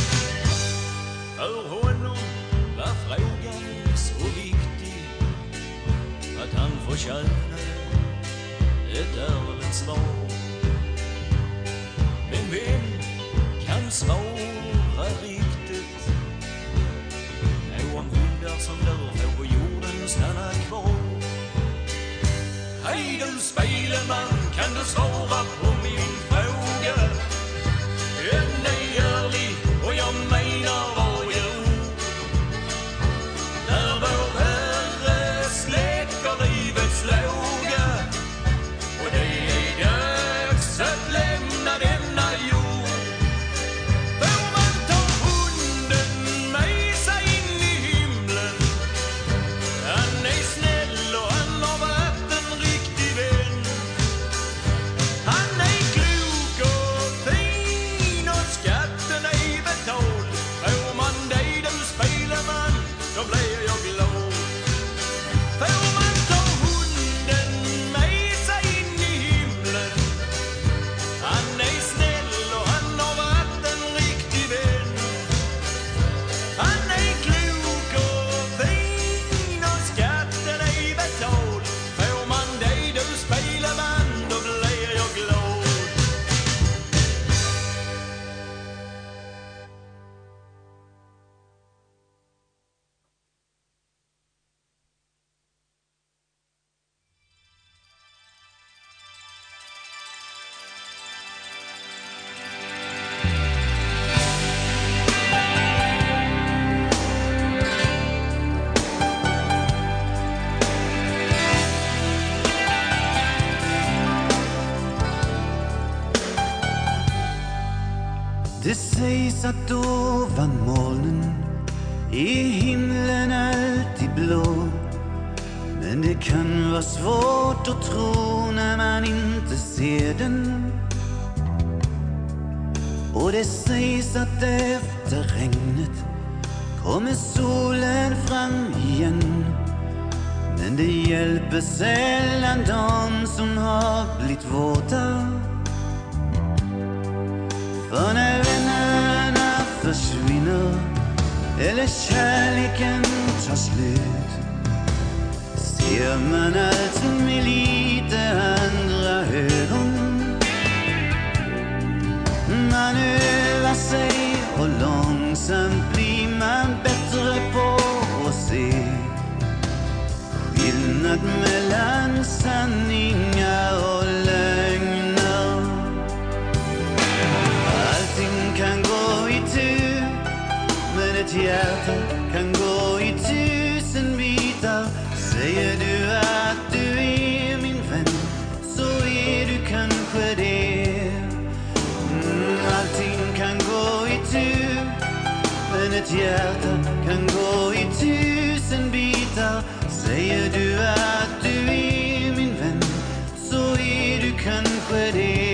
För honom var frågan så viktig att han förtjänade ett ärligt svar. Men vem kan svara riktigt? Någon hundar som dör får på jorden stanna kvar. Hej du speleman, kan du svara på min fråga? Den är ärlig och jag menar varje ord. När vår Herre släcker livets låga och det är dags att lämna denna jord. Får man ta hunden med sig in i himlen? Han är sägs att ovan molnen är himlen alltid blå. Men det kan vara svårt att tro när man inte ser den. Och det sägs att efter regnet kommer solen fram igen. Men det hjälper sällan de som har blivit våta. För när vännerna försvinner eller kärleken tar slut, ser man allt med lite andra ögon. Man övar sig och långsamt blir man bättre på att se skillnad mellan sanningar och lögner. Allting kan gå i tur, men ett hjärta kan gå i tusen bitar. Säger du att du är min vän, så är du kanske det. Mm, allting kan gå i tur, men ett hjärta kan gå i tusen bitar. Säger du att du är min vän, så är du kanske det.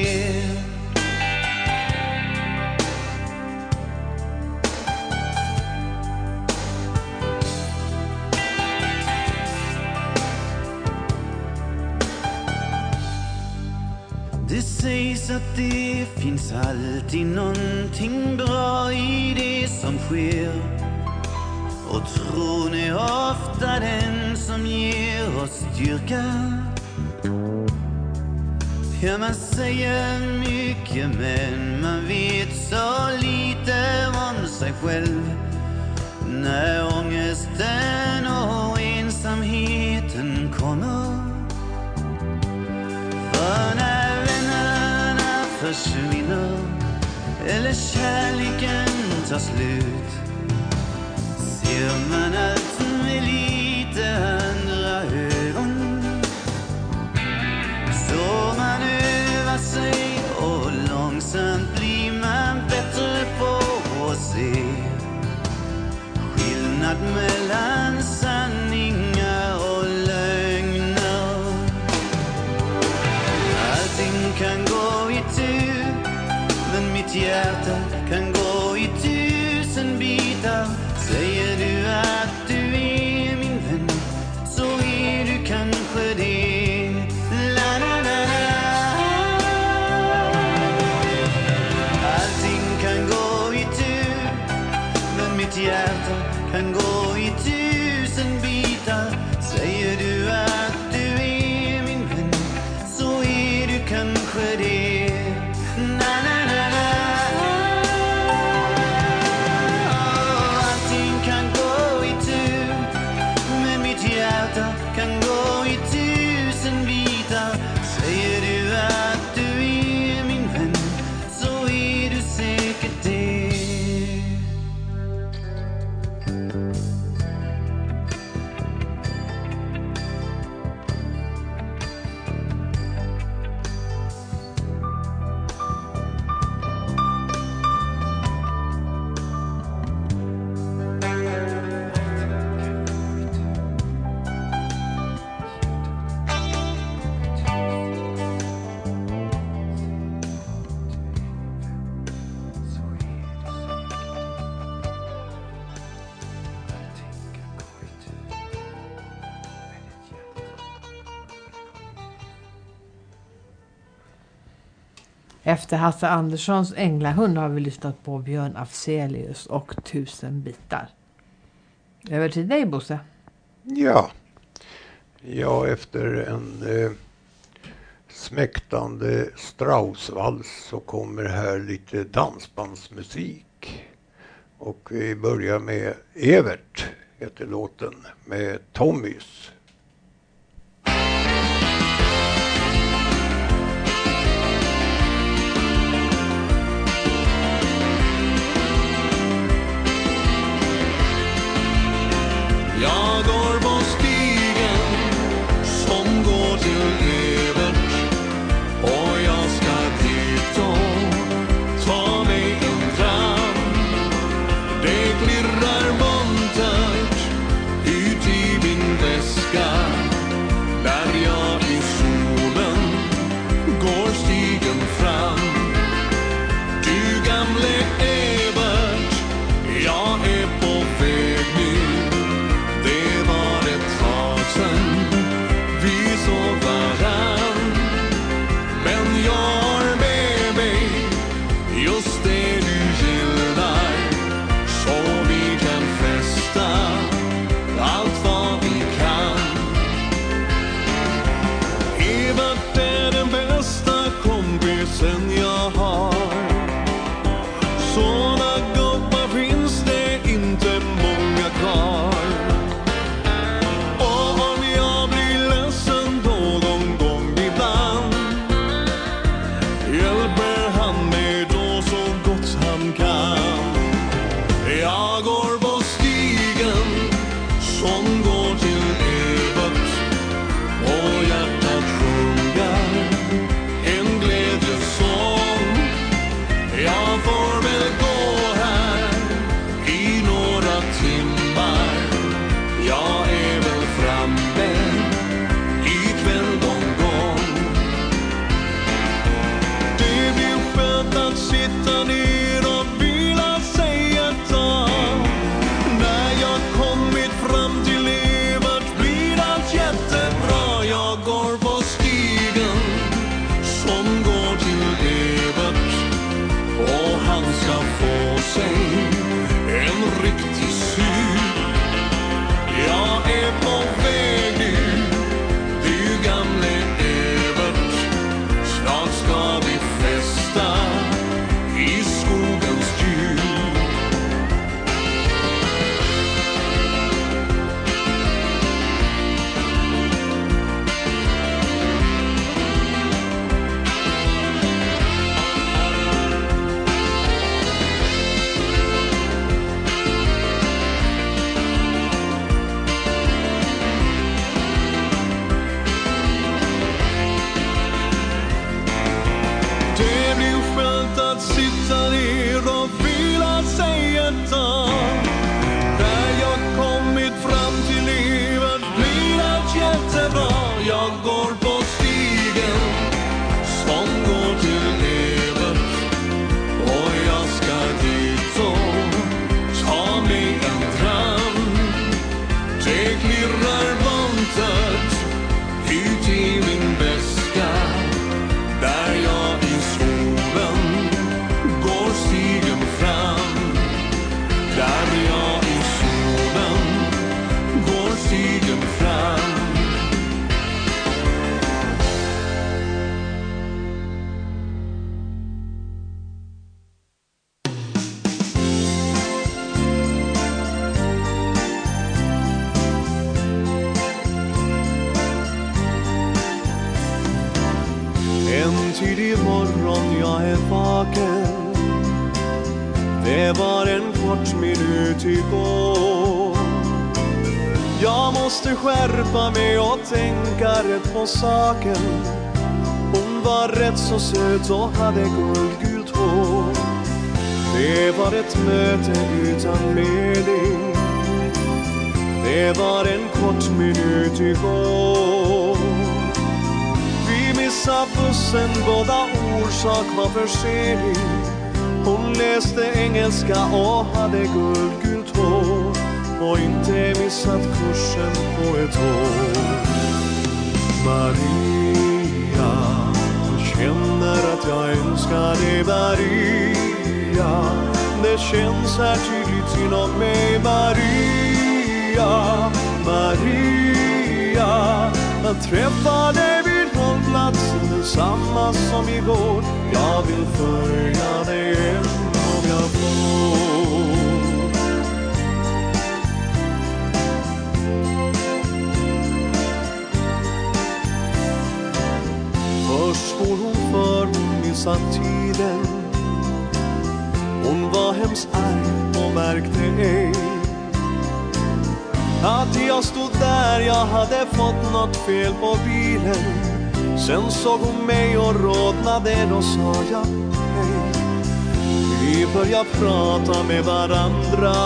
Det sägs att det finns alltid någonting bra i det som sker. Och tron är ofta den som ger oss styrka. Ja, man säger mycket men man vet så lite om sig själv. När ångesten och ensamheten kommer. För när vännerna försvinner eller kärleken tar slut, ser man allt med lite andra ögon. Så man övar sig och långsamt blir man bättre på att se skillnad mellan sanningar och lögner. Allting kan gå i tur, men mitt hjärta kan gå i tusen bitar. Säger du att du är min vän, så är du kanske det. La, la, la, la. Allting kan gå i tur, men mitt hjärta kan gå i tusen bitar. Säger du att du är min vän, så är du kanske det. Na, na, na, na. Kan gå i tusen bitar. Säger du att du är min vän, så är du säkert det. Efter Hasse Anderssons Änglahund har vi lyssnat på Björn Afzelius och Tusen bitar. Över till dig, Bosse. Ja, ja efter en eh, smäktande Straussvals så kommer här lite dansbandsmusik. Och vi börjar med Evert, heter låten, med Tommys. Jag går på stigen som går till Evert, och jag ska dit och ta mig en fram. sig en riktig syn. Jag är på väg nu, du gamle Evert. Snart ska vi festa i skogens djur. Det blir skönt att sitta ner och vila sig ett tag. När jag kommit fram till livet blir allt jättebra. Jag går på stigen som går till Evert, och jag ska dit och ta mig en dram. Det klirrar vantet ut i min väska, där jag i solen går stigen fram. Där jag i solen går stigen fram. En tidig morgon jag är vaken. Det var en kort minut igår. Jag måste skärpa mig och tänka rätt på saken. Hon var rätt så söt och hade guldgult hår. Det var ett möte utan mening. Det var en kort minut igår. Vi missade bussen, båda orsak var försening. Hon läste engelska och hade guldgult hår, och inte missat kursen på ett år. Maria, jag känner att jag önskar dig, Maria. Det känns här tydligt inom mig, Maria. Maria, jag träffade vid hållplatsen detsamma som igår. Jag vill följa dig hem om jag får. Först for hon för hon missat tiden. Hon var hemskt arg och märkte ej att jag stod där, jag hade fått något fel på bilen. Sen såg hon mig och rodnade, då sa jag hej. Vi började prata med varandra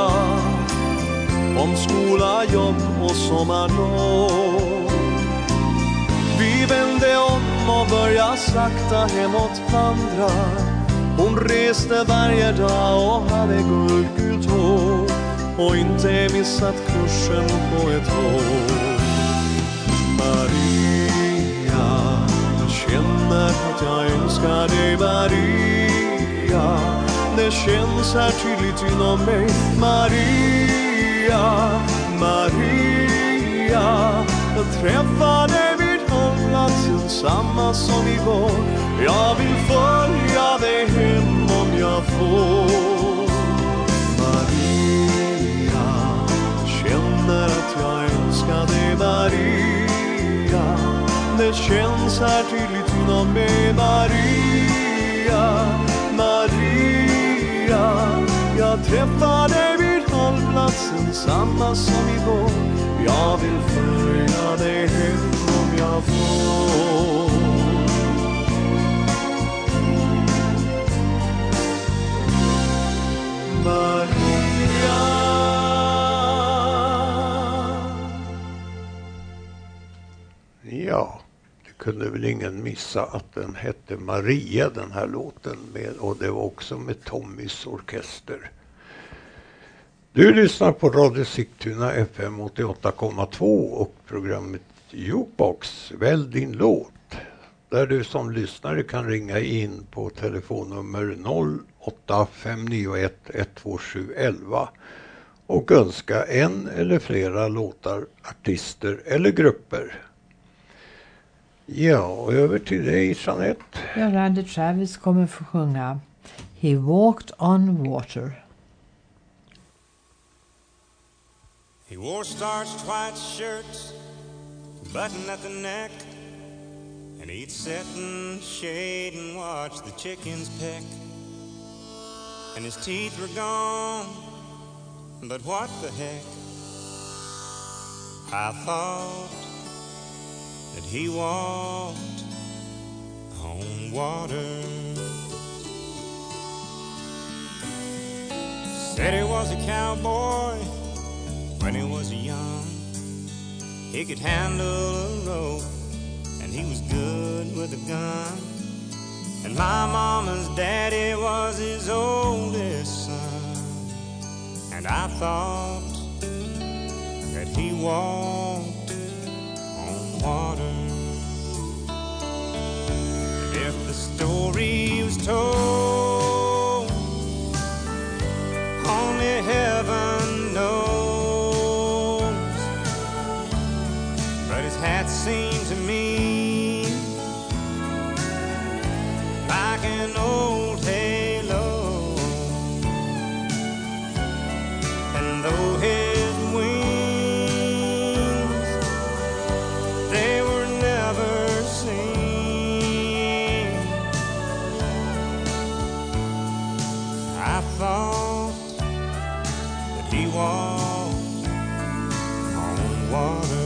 om skola, jobb och sommarlov. Vi vände om och började sakta hemåt vandra. Hon reste varje dag och hade guldgult hår, och inte missat kursen på ett år. Maria, jag känner att jag önskar dig, Maria. Det känns här tydligt inom mig, Maria. Maria, jag träffade vid hållplatsen samma som igår. Jag vill följa dig hem om jag får. Maria, känner att jag önskar dig, Maria. Det känns här tydligt inom mig, Maria. Maria, jag träffade vid hållplatsen samma som igår. Jag vill följa dig hem om jag får. Maria. Ja, det kunde väl ingen missa att den hette Maria, den här låten, med, och det var också med Tommys orkester. Du lyssnar på Radio Sigtuna F M åttioåtta komma två och programmet Jukebox, välj din låt. där du som lyssnare kan ringa in på telefonnummer noll åtta fem nio ett ett två sju elva och önska en eller flera låtar, artister eller grupper. Ja, och över till dig, Jeanette. Ja, Randy Travis kommer få sjunga He Walked on Water. He wore starched white shirts, button at the neck, and he'd sit in shade and watch the chickens peck. And his teeth were gone, but what the heck? I thought that he walked on water. Said he was a cowboy when he was young. He could handle a rope and he was good with a gun. And my mama's daddy was his oldest son. And I thought that he walked on water. And if the story was told, only heaven knows. But his hat seemed to me like an old halo. And though his wings, they were never seen, I thought that he walked on water.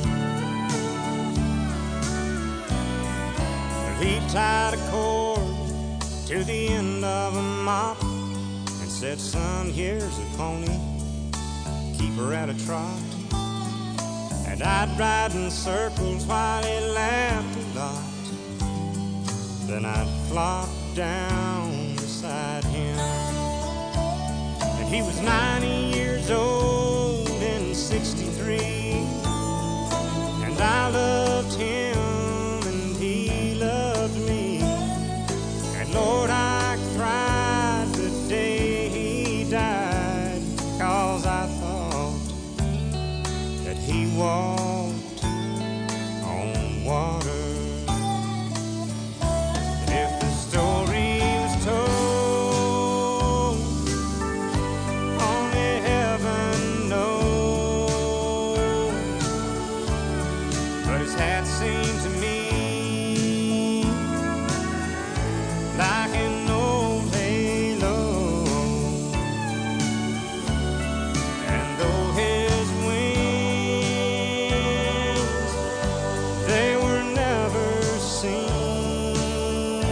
He tied a cord to the end of a mop and said, son, here's a pony, keep her at a trot. And I'd ride in circles while he laughed a lot. Then I'd flop down beside him. And he was ninety years old in sixty-three. And I loved him and he loved me. And Lord, I cried the day he died, 'cause I thought that he walked on water. And if the story was told, only heaven knows. But his hat seemed to me like an old halo. And though his wings, they were never seen,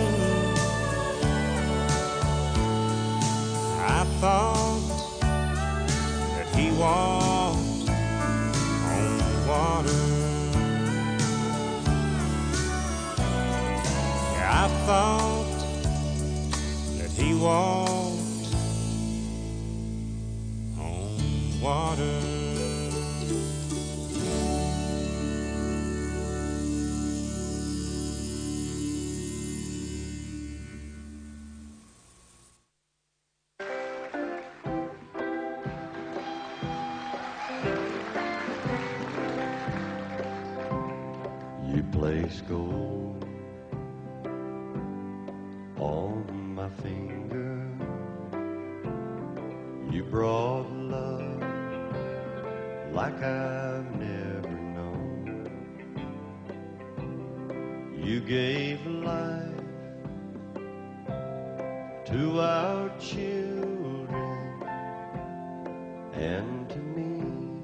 I thought that he walked on water. Yeah, I thought that he walked on water. You place gold on my finger. You brought love like I've never known. You gave life to our children and to me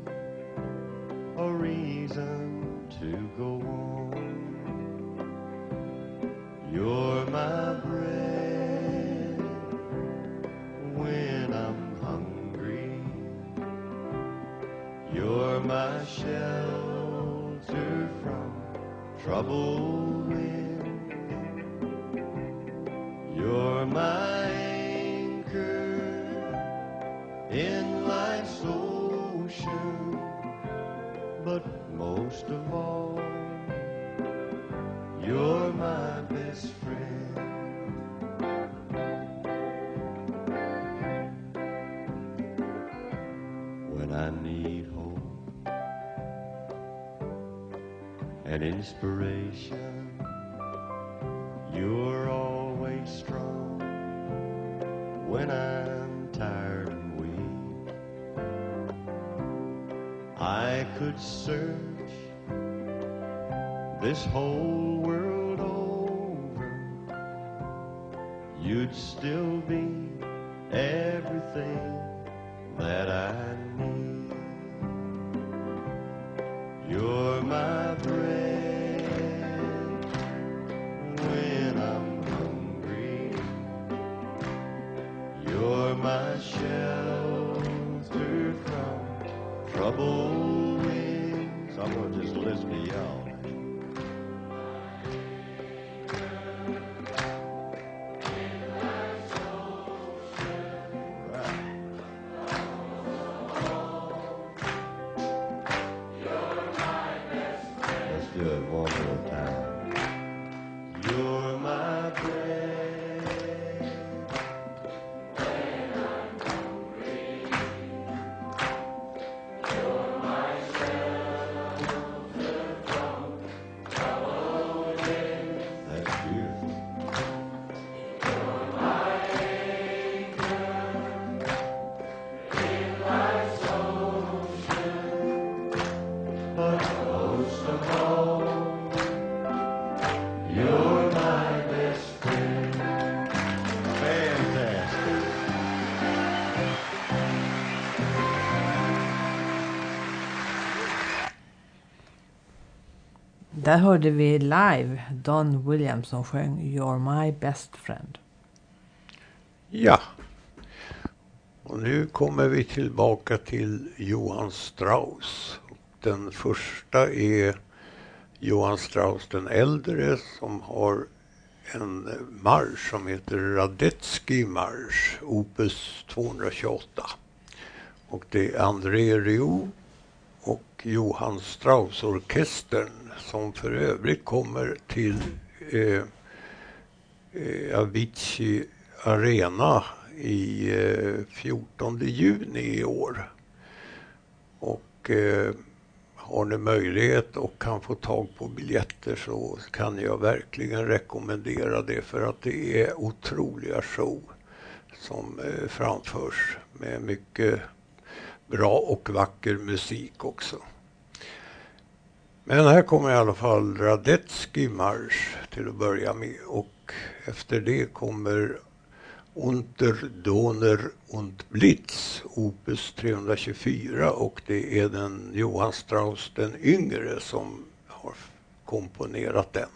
a reason to go on. You're my bread when I'm hungry. You're my shelter from troubled wind. You're my anchor in life's ocean. But most of all, You're my best friend. When I need hope and inspiration, you're always strong. When I'm tired and weak, I could search this whole world over, you'd still be everything that I need. You're my bread when I'm hungry. You're my shelter from troubled winds. I'm gonna just listen to y'all. Där hörde vi live Don Williams som sjöng You're My Best Friend. Ja, och nu kommer vi tillbaka till Johann Strauss. Den första är Johann Strauss den äldre som har en marsch som heter Radetzky-marsch, opus tvåhundratjugoåtta. Och det är André Rieu och Johann Strauss-orkestern som för övrigt kommer till eh, eh, Avicii Arena i eh, fjortonde juni i år. Och eh, har ni möjlighet och kan få tag på biljetter så kan jag verkligen rekommendera det, för att det är otroliga show som eh, framförs med mycket bra och vacker musik också. Men här kommer i alla fall Radetzky-marsch till att börja med, och efter det kommer Unter Donner und Blitz, opus trehundratjugofyra, och det är den Johann Strauss den yngre som har komponerat den.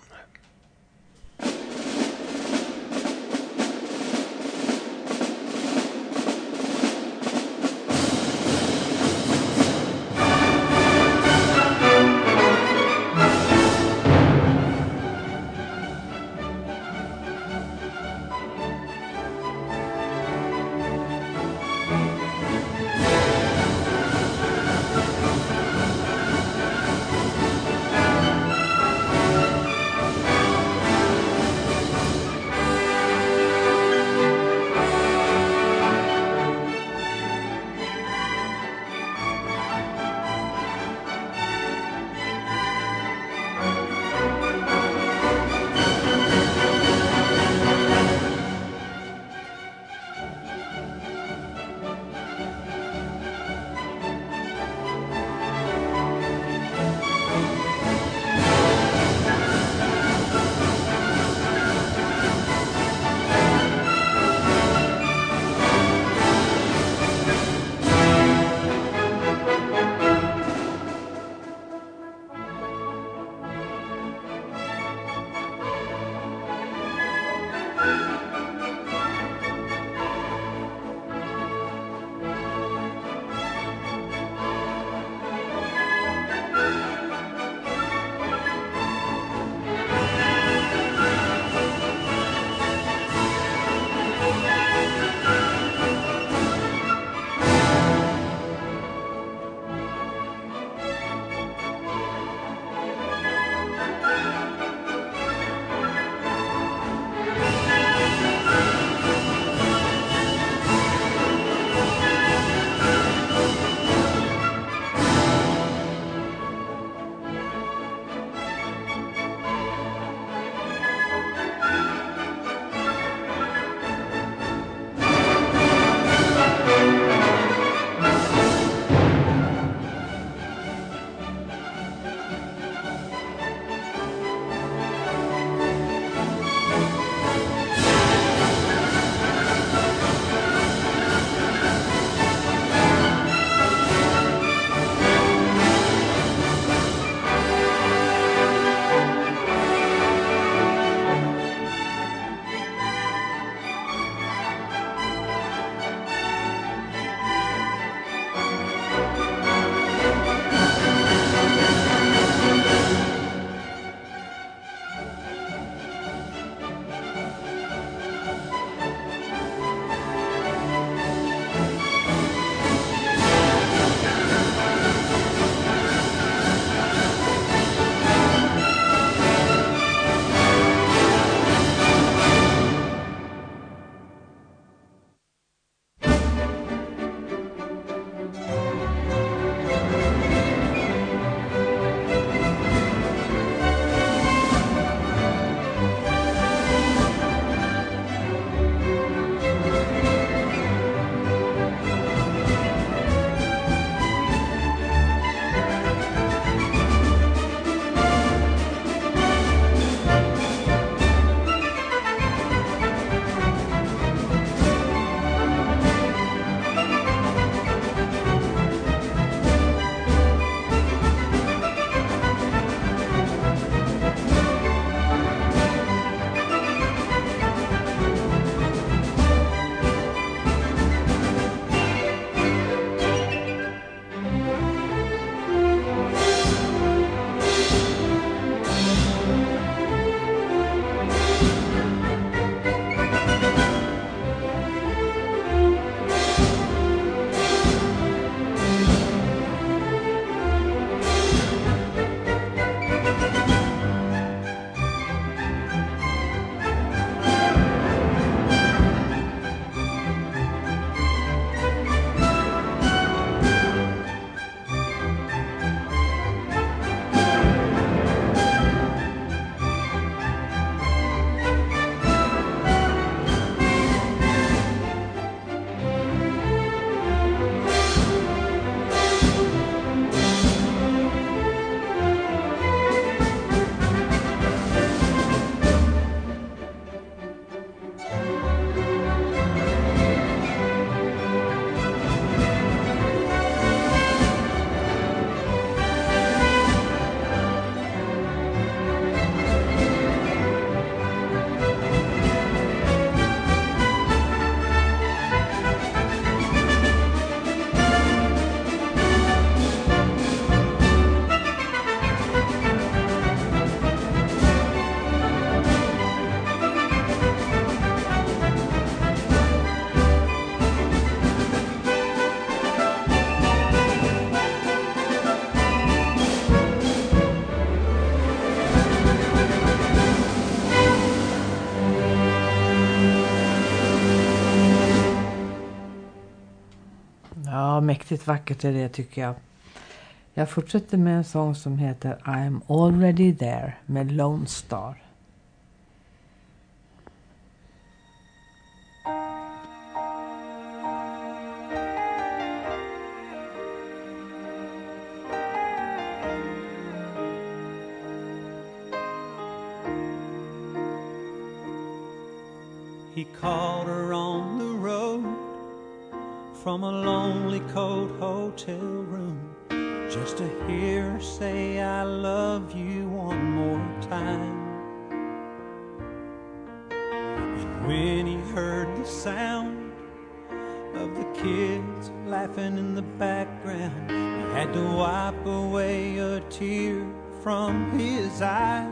mäktigt vackert är det, tycker jag. Jag fortsätter med en sång som heter I'm Already There med Lone Star. He called her on the road from a lonely cold hotel room just to hear her say I love you one more time. And when he heard the sound of the kids laughing in the background, he had to wipe away a tear from his eye.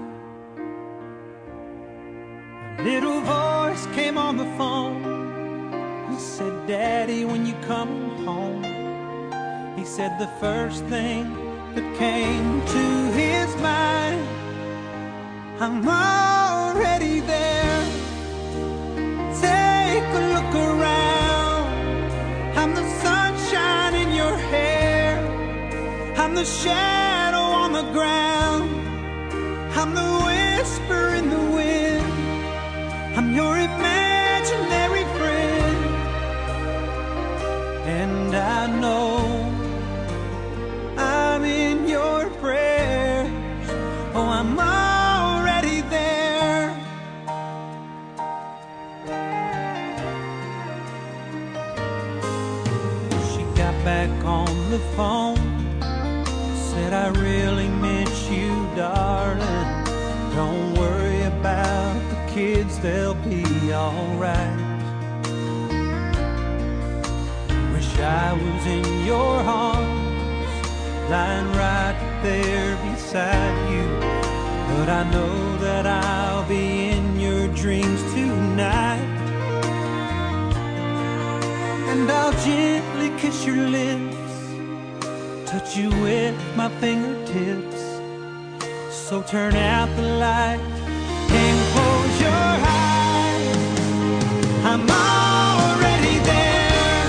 A little voice came on the phone. He said, Daddy, when you come home. He said the first thing that came to his mind, I'm already there. Take a look around. I'm the sunshine in your hair. I'm the shadow on the ground. I'm the whisper in the wind. I'm your imaginary friend. And I know I'm in your prayers. Oh, I'm already there. She got back on the phone, said I really miss you, darling. Don't worry about the kids, they'll be alright. Wish I was in your arms, lying right there beside you. But I know that I'll be in your dreams tonight. And I'll gently kiss your lips, touch you with my fingertips. So turn out the light and close your eyes. I'm already there.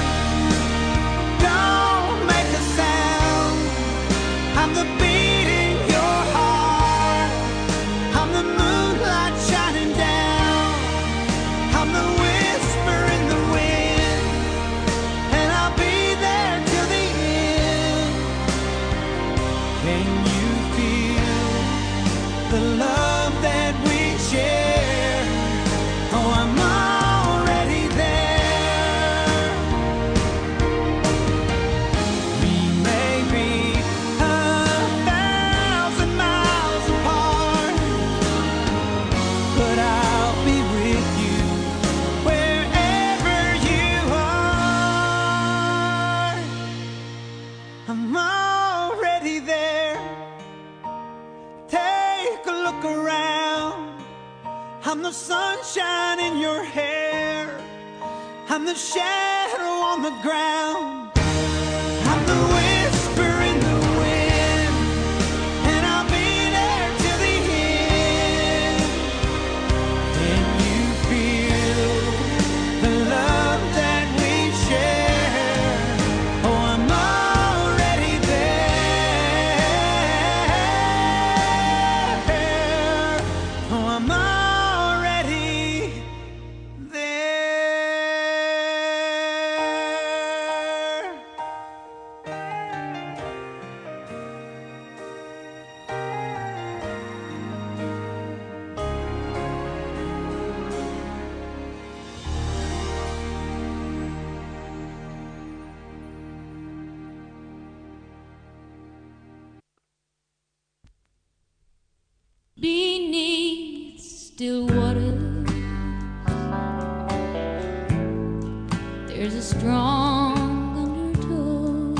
Don't make a sound. I'm the beat in your heart. I'm the moonlight shining down. I'm the whisper in the wind. And I'll be there till the end. Can you feel the love that we share? Oh, I'm already there. We may be a thousand miles apart, but I'll be with you wherever you are. I'm already there. Take a look around. I'm the sunshine in your hair. I'm the shadow on the ground. I'm the whisper in the wind. And I'll be there till the end. Can you feel the love that we share? Oh, I'm already there. Oh, I'm already there. Beneath still waters, there's a strong undertow.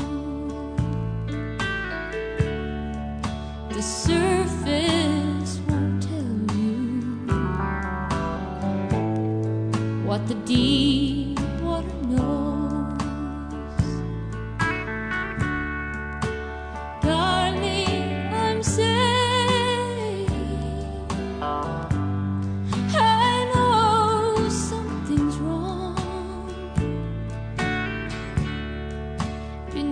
The surface won't tell you what the deep water knows. Darling, I'm safe. I know something's wrong.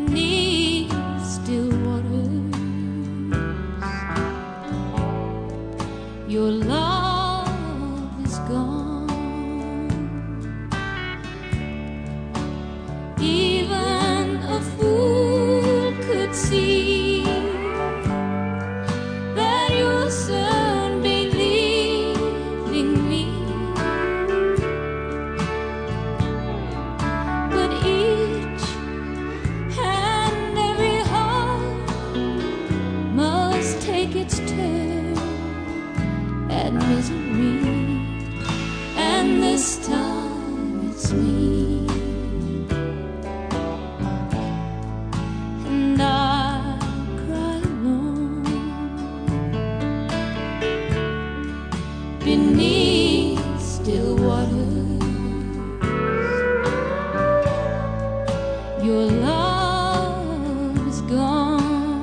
Your love is gone. Even a fool could see that you'll soon be leaving me. But each and every heart must take its turn at misery, and this time it's me. And I cry alone beneath still waters. Your love is gone.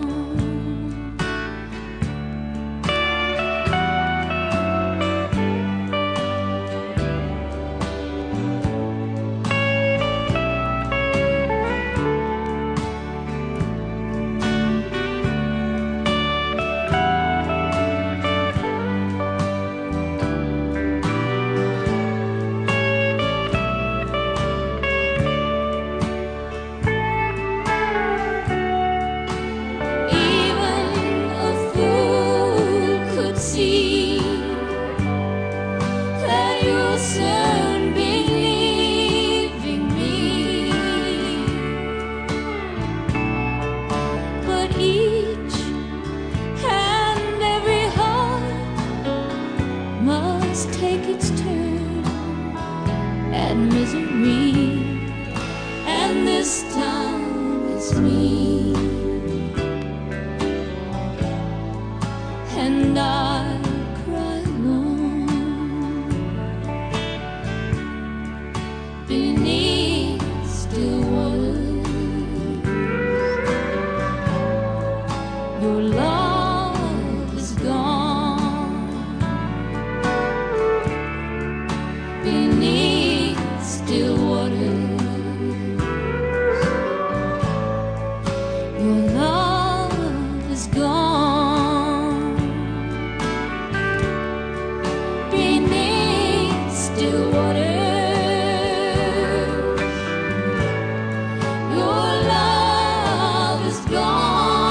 Even a fool could see that you'll soon be leaving me. But each and every heart must take its turn at misery, and this time it's me. And I cry alone beneath still waters. Your love is gone beneath still waters. Your love is gone beneath still waters. Your love is gone.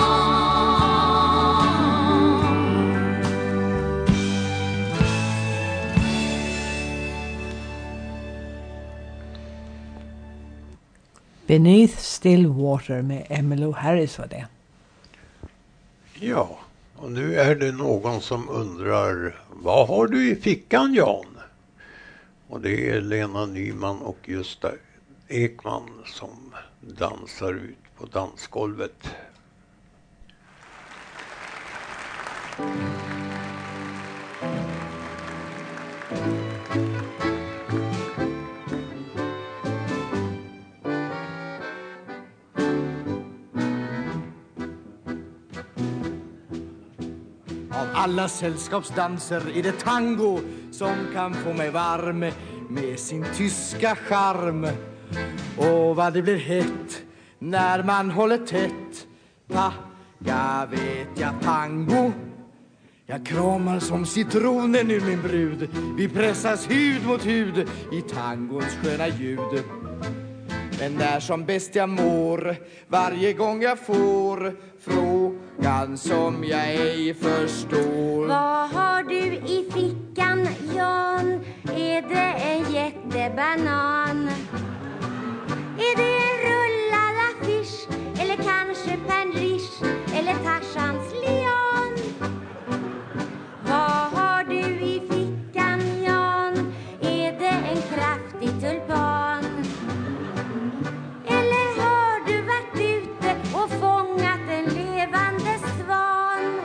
Beneath Still Water med Emmylou Harris var det. Ja, och nu är det någon som undrar, vad har du i fickan, Jan? Och det är Lena Nyman och Gösta Ekman som dansar ut på dansgolvet. Av alla sällskapsdanser är det tango som kan få mig varm med sin tyska charm. Och vad det blir hett när man håller tätt. Pa, jag vet jag tango. Jag kramar som citronen ur min brud. Vi pressas hud mot hud i tangons sköna ljud. Men när som bäst jag mår, varje gång jag får frågan som jag ej förstår. Vad har du i fickan, Jan? Är det en jättebanan? Är det en rullad affisch? Eller kanske Penrish? Eller Tarzans lian? Vad har du i fickan, Jan? Är det en kraftig tulpan? Eller har du varit ute och fångat en levande svan?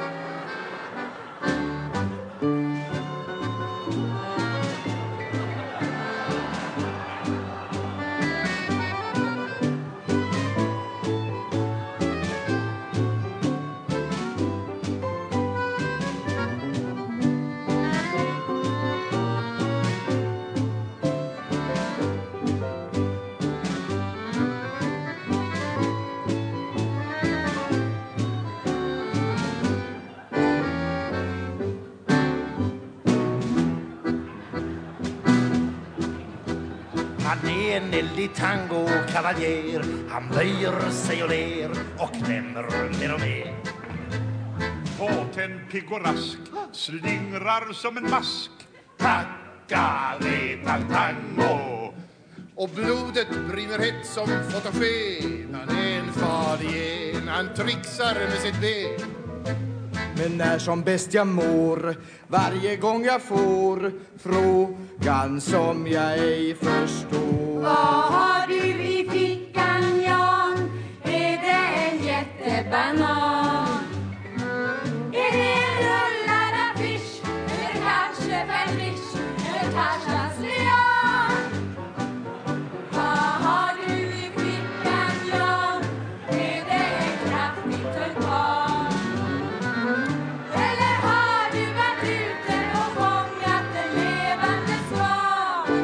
Han är en eldig tango-kavaljer. Han böjer sig och ler och klämmer mer och mer. Tåten pigg och rask slingrar som en mask. Tacka letan tango. Och blodet brinner hett som fotogen. Han är en fargen, han trixar med sitt ben. Men när som bäst jag mår, varje gång jag får frågan som jag ej förstår. Vad har du i fickan, Jan? Är det en jättebanan? Är det en rullad affisch? Eller kanske färnisch? Eller kanske slian? Vad har du i fickan, Jan? Är det en kraftig tulpan? Eller har du varit ute och fångat en levande svan?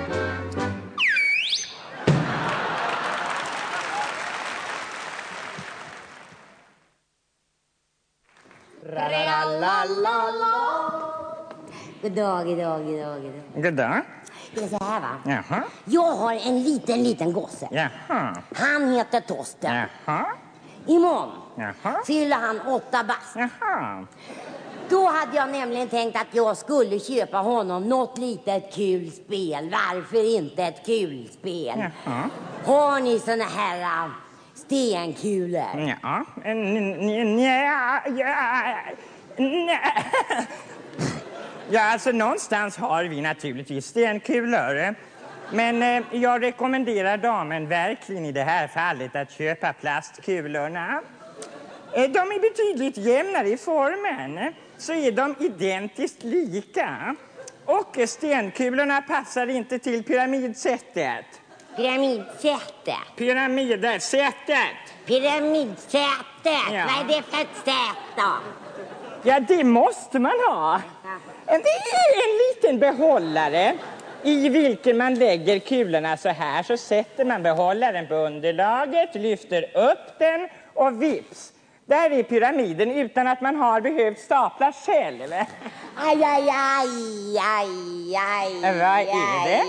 God dag, god dag, god dag, god dag. God dag. Det är så här, va? Jaha. Jag har en liten, liten gosse. Jaha. Han heter Torsten. Jaha. Imorgon Jaha. fyller han åtta bast. Jaha. Då hade jag nämligen tänkt att jag skulle köpa honom något litet kul spel. Varför inte ett kul spel? Jaha. Har ni såna här uh, stenkulor? Ja. Nja. Ja. Ja, alltså någonstans har vi naturligtvis stenkulor. Men eh, jag rekommenderar damen verkligen i det här fallet att köpa plastkulorna. Eh, de är betydligt jämnare i formen. Så är de identiskt lika. Och stenkulorna passar inte till pyramidsättet. Pyramidsättet? Pyramidsättet. Pyramidsättet? Ja. Vad är det för ett sätt då? Ja, det måste man ha. Det är en liten behållare i vilken man lägger kulorna så här. Så sätter man behållaren på underlaget, lyfter upp den och vips. Där är pyramiden utan att man har behövt stapla själv. Aj, aj, aj, aj, aj. Vad är det?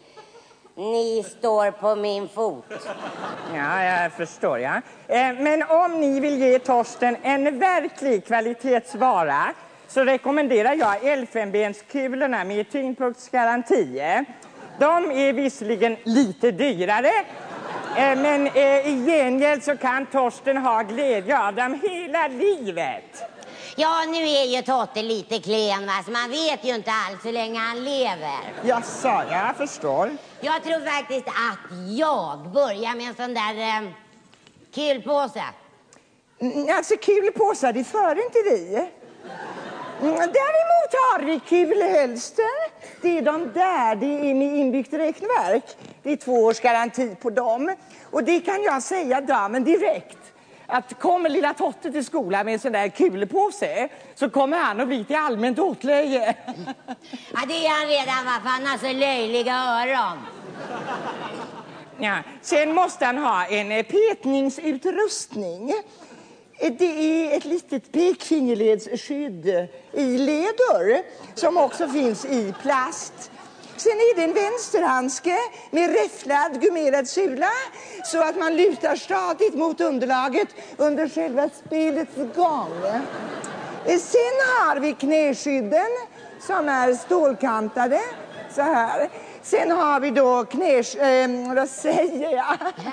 Ni står på min fot. Ja, jag förstår, ja. Men om ni vill ge Torsten en verklig kvalitetsvara så rekommenderar jag elfenbenskulorna med tyngdpunktsgaranti. De är visserligen lite dyrare, men i gengäld så kan Torsten ha glädje av dem hela livet. Ja, nu är ju Totte lite klen, va? Så man vet ju inte alls hur länge han lever. Jaså, jag förstår. Jag tror faktiskt att jag börjar med en sån där eh, kulpåse. Mm, alltså kulpåsar, det för inte vi. Mm, däremot har vi kulhölster. Det är de där, det är med inbyggt räkneverk. Det är två års garanti på dem. Och det kan jag säga damen direkt. Att kommer lilla Totte till skolan med en sån där kulpåse så kommer han att bli till allmänt åtlöje. Ja, det är han redan, va? För han har så löjliga öron. Ja, sen måste han ha en petningsutrustning. Det är ett litet pekfingerledsskydd i leder som också finns i plast. Sen är det en vänsterhandske med räfflad gummerad sula så att man lutar stadigt mot underlaget under själva spelets gång. Sen har vi knäskydden som är stålkantade så här. Sen har vi då knäs... Eh, vad säger jag?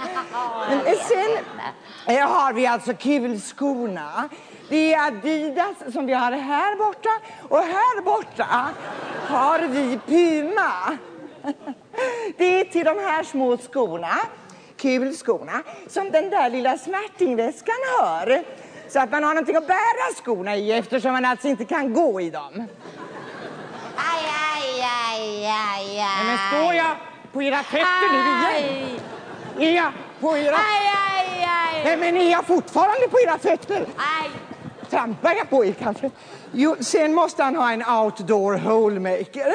Sen eh, har vi alltså kulskorna. Det är Adidas som vi har här borta. Och här borta har vi Puma. Det är till de här små skorna, kulskorna, som den där lilla smärtingväskan hör. Så att man har någonting att bära skorna i eftersom man alltså inte kan gå i dem. Aj, aj, aj, aj, aj. Men står jag på era fötter nu igen? Är jag på era... Aj, aj, aj. Nej, men är jag fortfarande på era fötter? Aj. Trampar jag på er kanske? Jo, sen måste han ha en outdoor holemaker.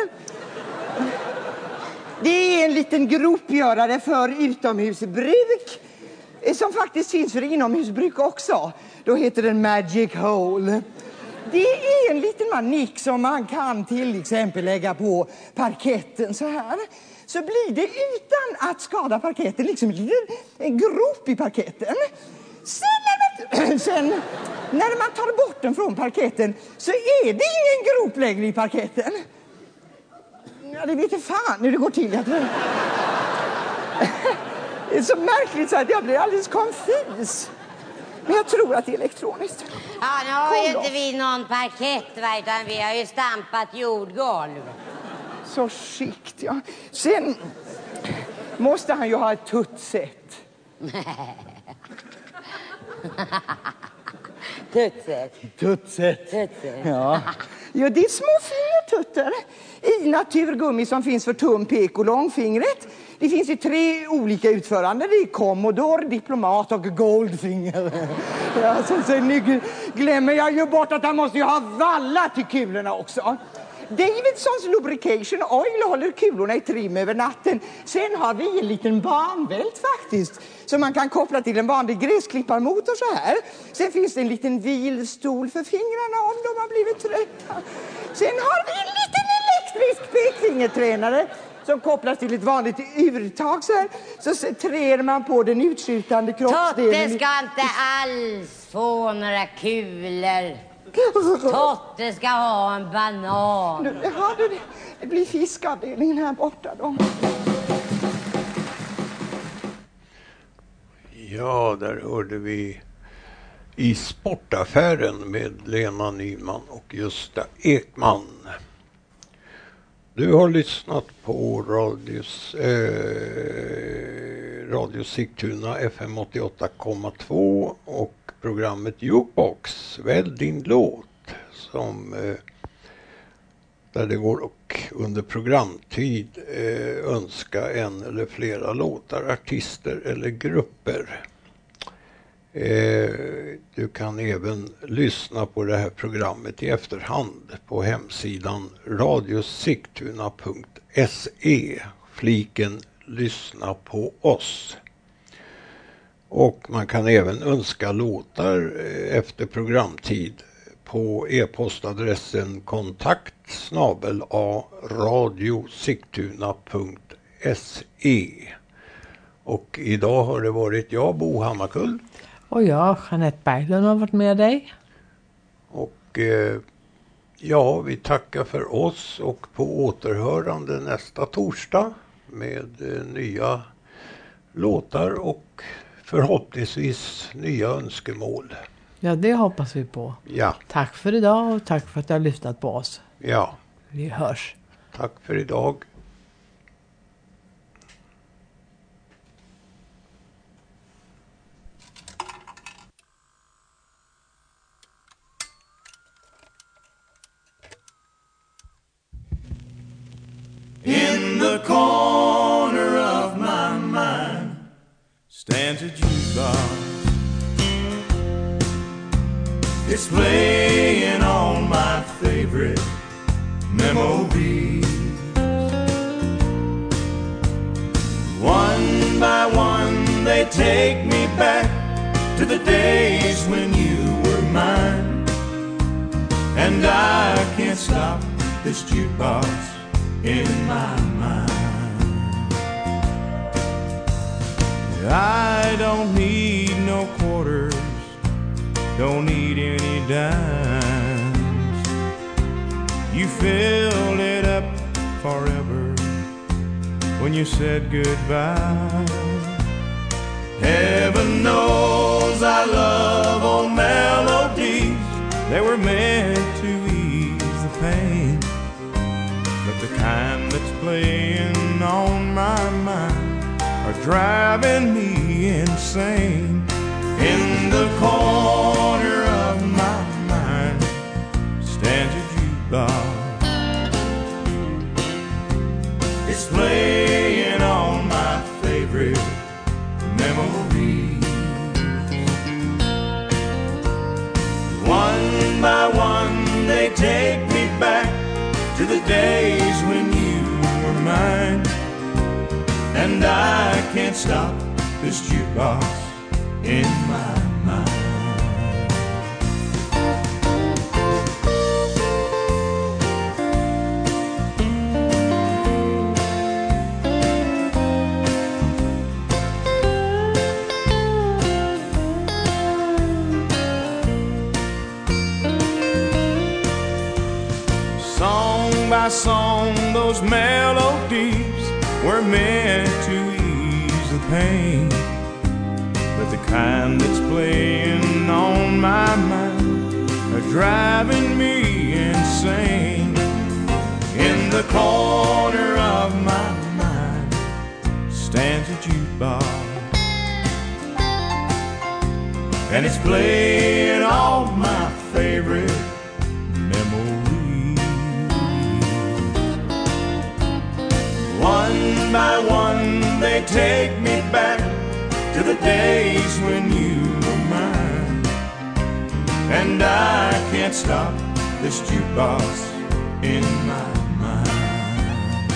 Det är en liten gropgörare för utomhusbruk som faktiskt finns för inomhusbruk också. Då heter den Magic Hole. Det är en liten manick som man kan till exempel lägga på parketten så här. så blir det utan att skada parketten liksom en liten en grop i parketten. Sen när, man, sen när man tar bort den från parketten så är det ingen grop längre i parketten. Ja, det vet inte fan hur det går till. Det är så märkligt så att jag blir alldeles konfys. Men jag tror att det är elektroniskt. Ja, nu har ju Kom inte då. vi någon parkett, va, utan vi har ju stampat jordgolv. Så skikt, ja. Sen måste han ju ha ett tuttset. Tutset. Tutset. Tutset. Ja. Ja, det är små fingertutter i naturgummi som finns för tum, pek och långfingret. Det finns i tre olika utföranden. Det är Commodore, Diplomat och Goldfinger. Ja, så, så, nu glömmer jag ju bort att han måste ju ha valla till kulorna också. Davidsons Lubrication Oil håller kulorna i trim över natten. Sen har vi en liten banvält faktiskt, som man kan koppla till en vanlig gräsklipparmotor så här. Sen finns det en liten vilstol för fingrarna om de har blivit trötta. Sen har vi en liten elektrisk pekfingertränare som kopplas till ett vanligt urtag så här. Så trär man på den utskjutande kroppsdelen. Totte ska inte alls få några kulor. Totte ska ha en banan. Nu, ja, det, det blir fiskavdelningen här borta då. Ja, där hörde vi I sportaffären med Lena Nyman och Gösta Ekman. Du har lyssnat på radios, eh, Radio Sigtuna F M åttioåtta komma två och programmet Jukebox, Välj din låt, som eh, där det går och under programtid eh, önska en eller flera låtar, artister eller grupper. Eh, du kan även lyssna på det här programmet i efterhand på hemsidan radiosigtuna punkt se, fliken lyssna på oss. Och man kan även önska låtar efter programtid på e-postadressen kontakt snabel a radiosigtuna punkt se. Och idag har det varit jag, Bo Hammarkull. Och jag, Jeanette Berglund, har varit med dig. Och eh, ja, vi tackar för oss och på återhörande nästa torsdag med eh, nya låtar och förhoppningsvis nya önskemål. Ja, det hoppas vi på. Ja. Tack för idag och tack för att du har lyssnat på oss. Ja. Vi hörs. Tack för idag. In the corner of my mind stands a jukebox. It's playing all my favorite memories. One by one they take me back to the days when you were mine. And I can't stop this jukebox in my mind. I don't need no quarters, don't need any dimes. You filled it up forever when you said goodbye. Heaven knows I love old melodies. They were meant to ease the pain, but the kind that's playing on my mind are driving me insane. In the corner of my mind stands a jukebox. It's playing all my favorite memories. One by one they take me back to the days when you were mine. And I can't stop this jukebox in my mind. my song, those melodies were meant to ease the pain, but the kind that's playing on my mind are driving me insane. In the corner of my mind stands a jukebox, and it's playing all my favorite memories. One by one they take me back to the days when you were mine, and I can't stop this jukebox in my mind.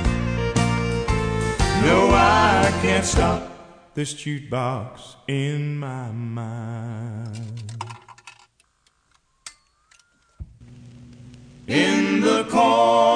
No, I can't stop this jukebox in my mind. In the corner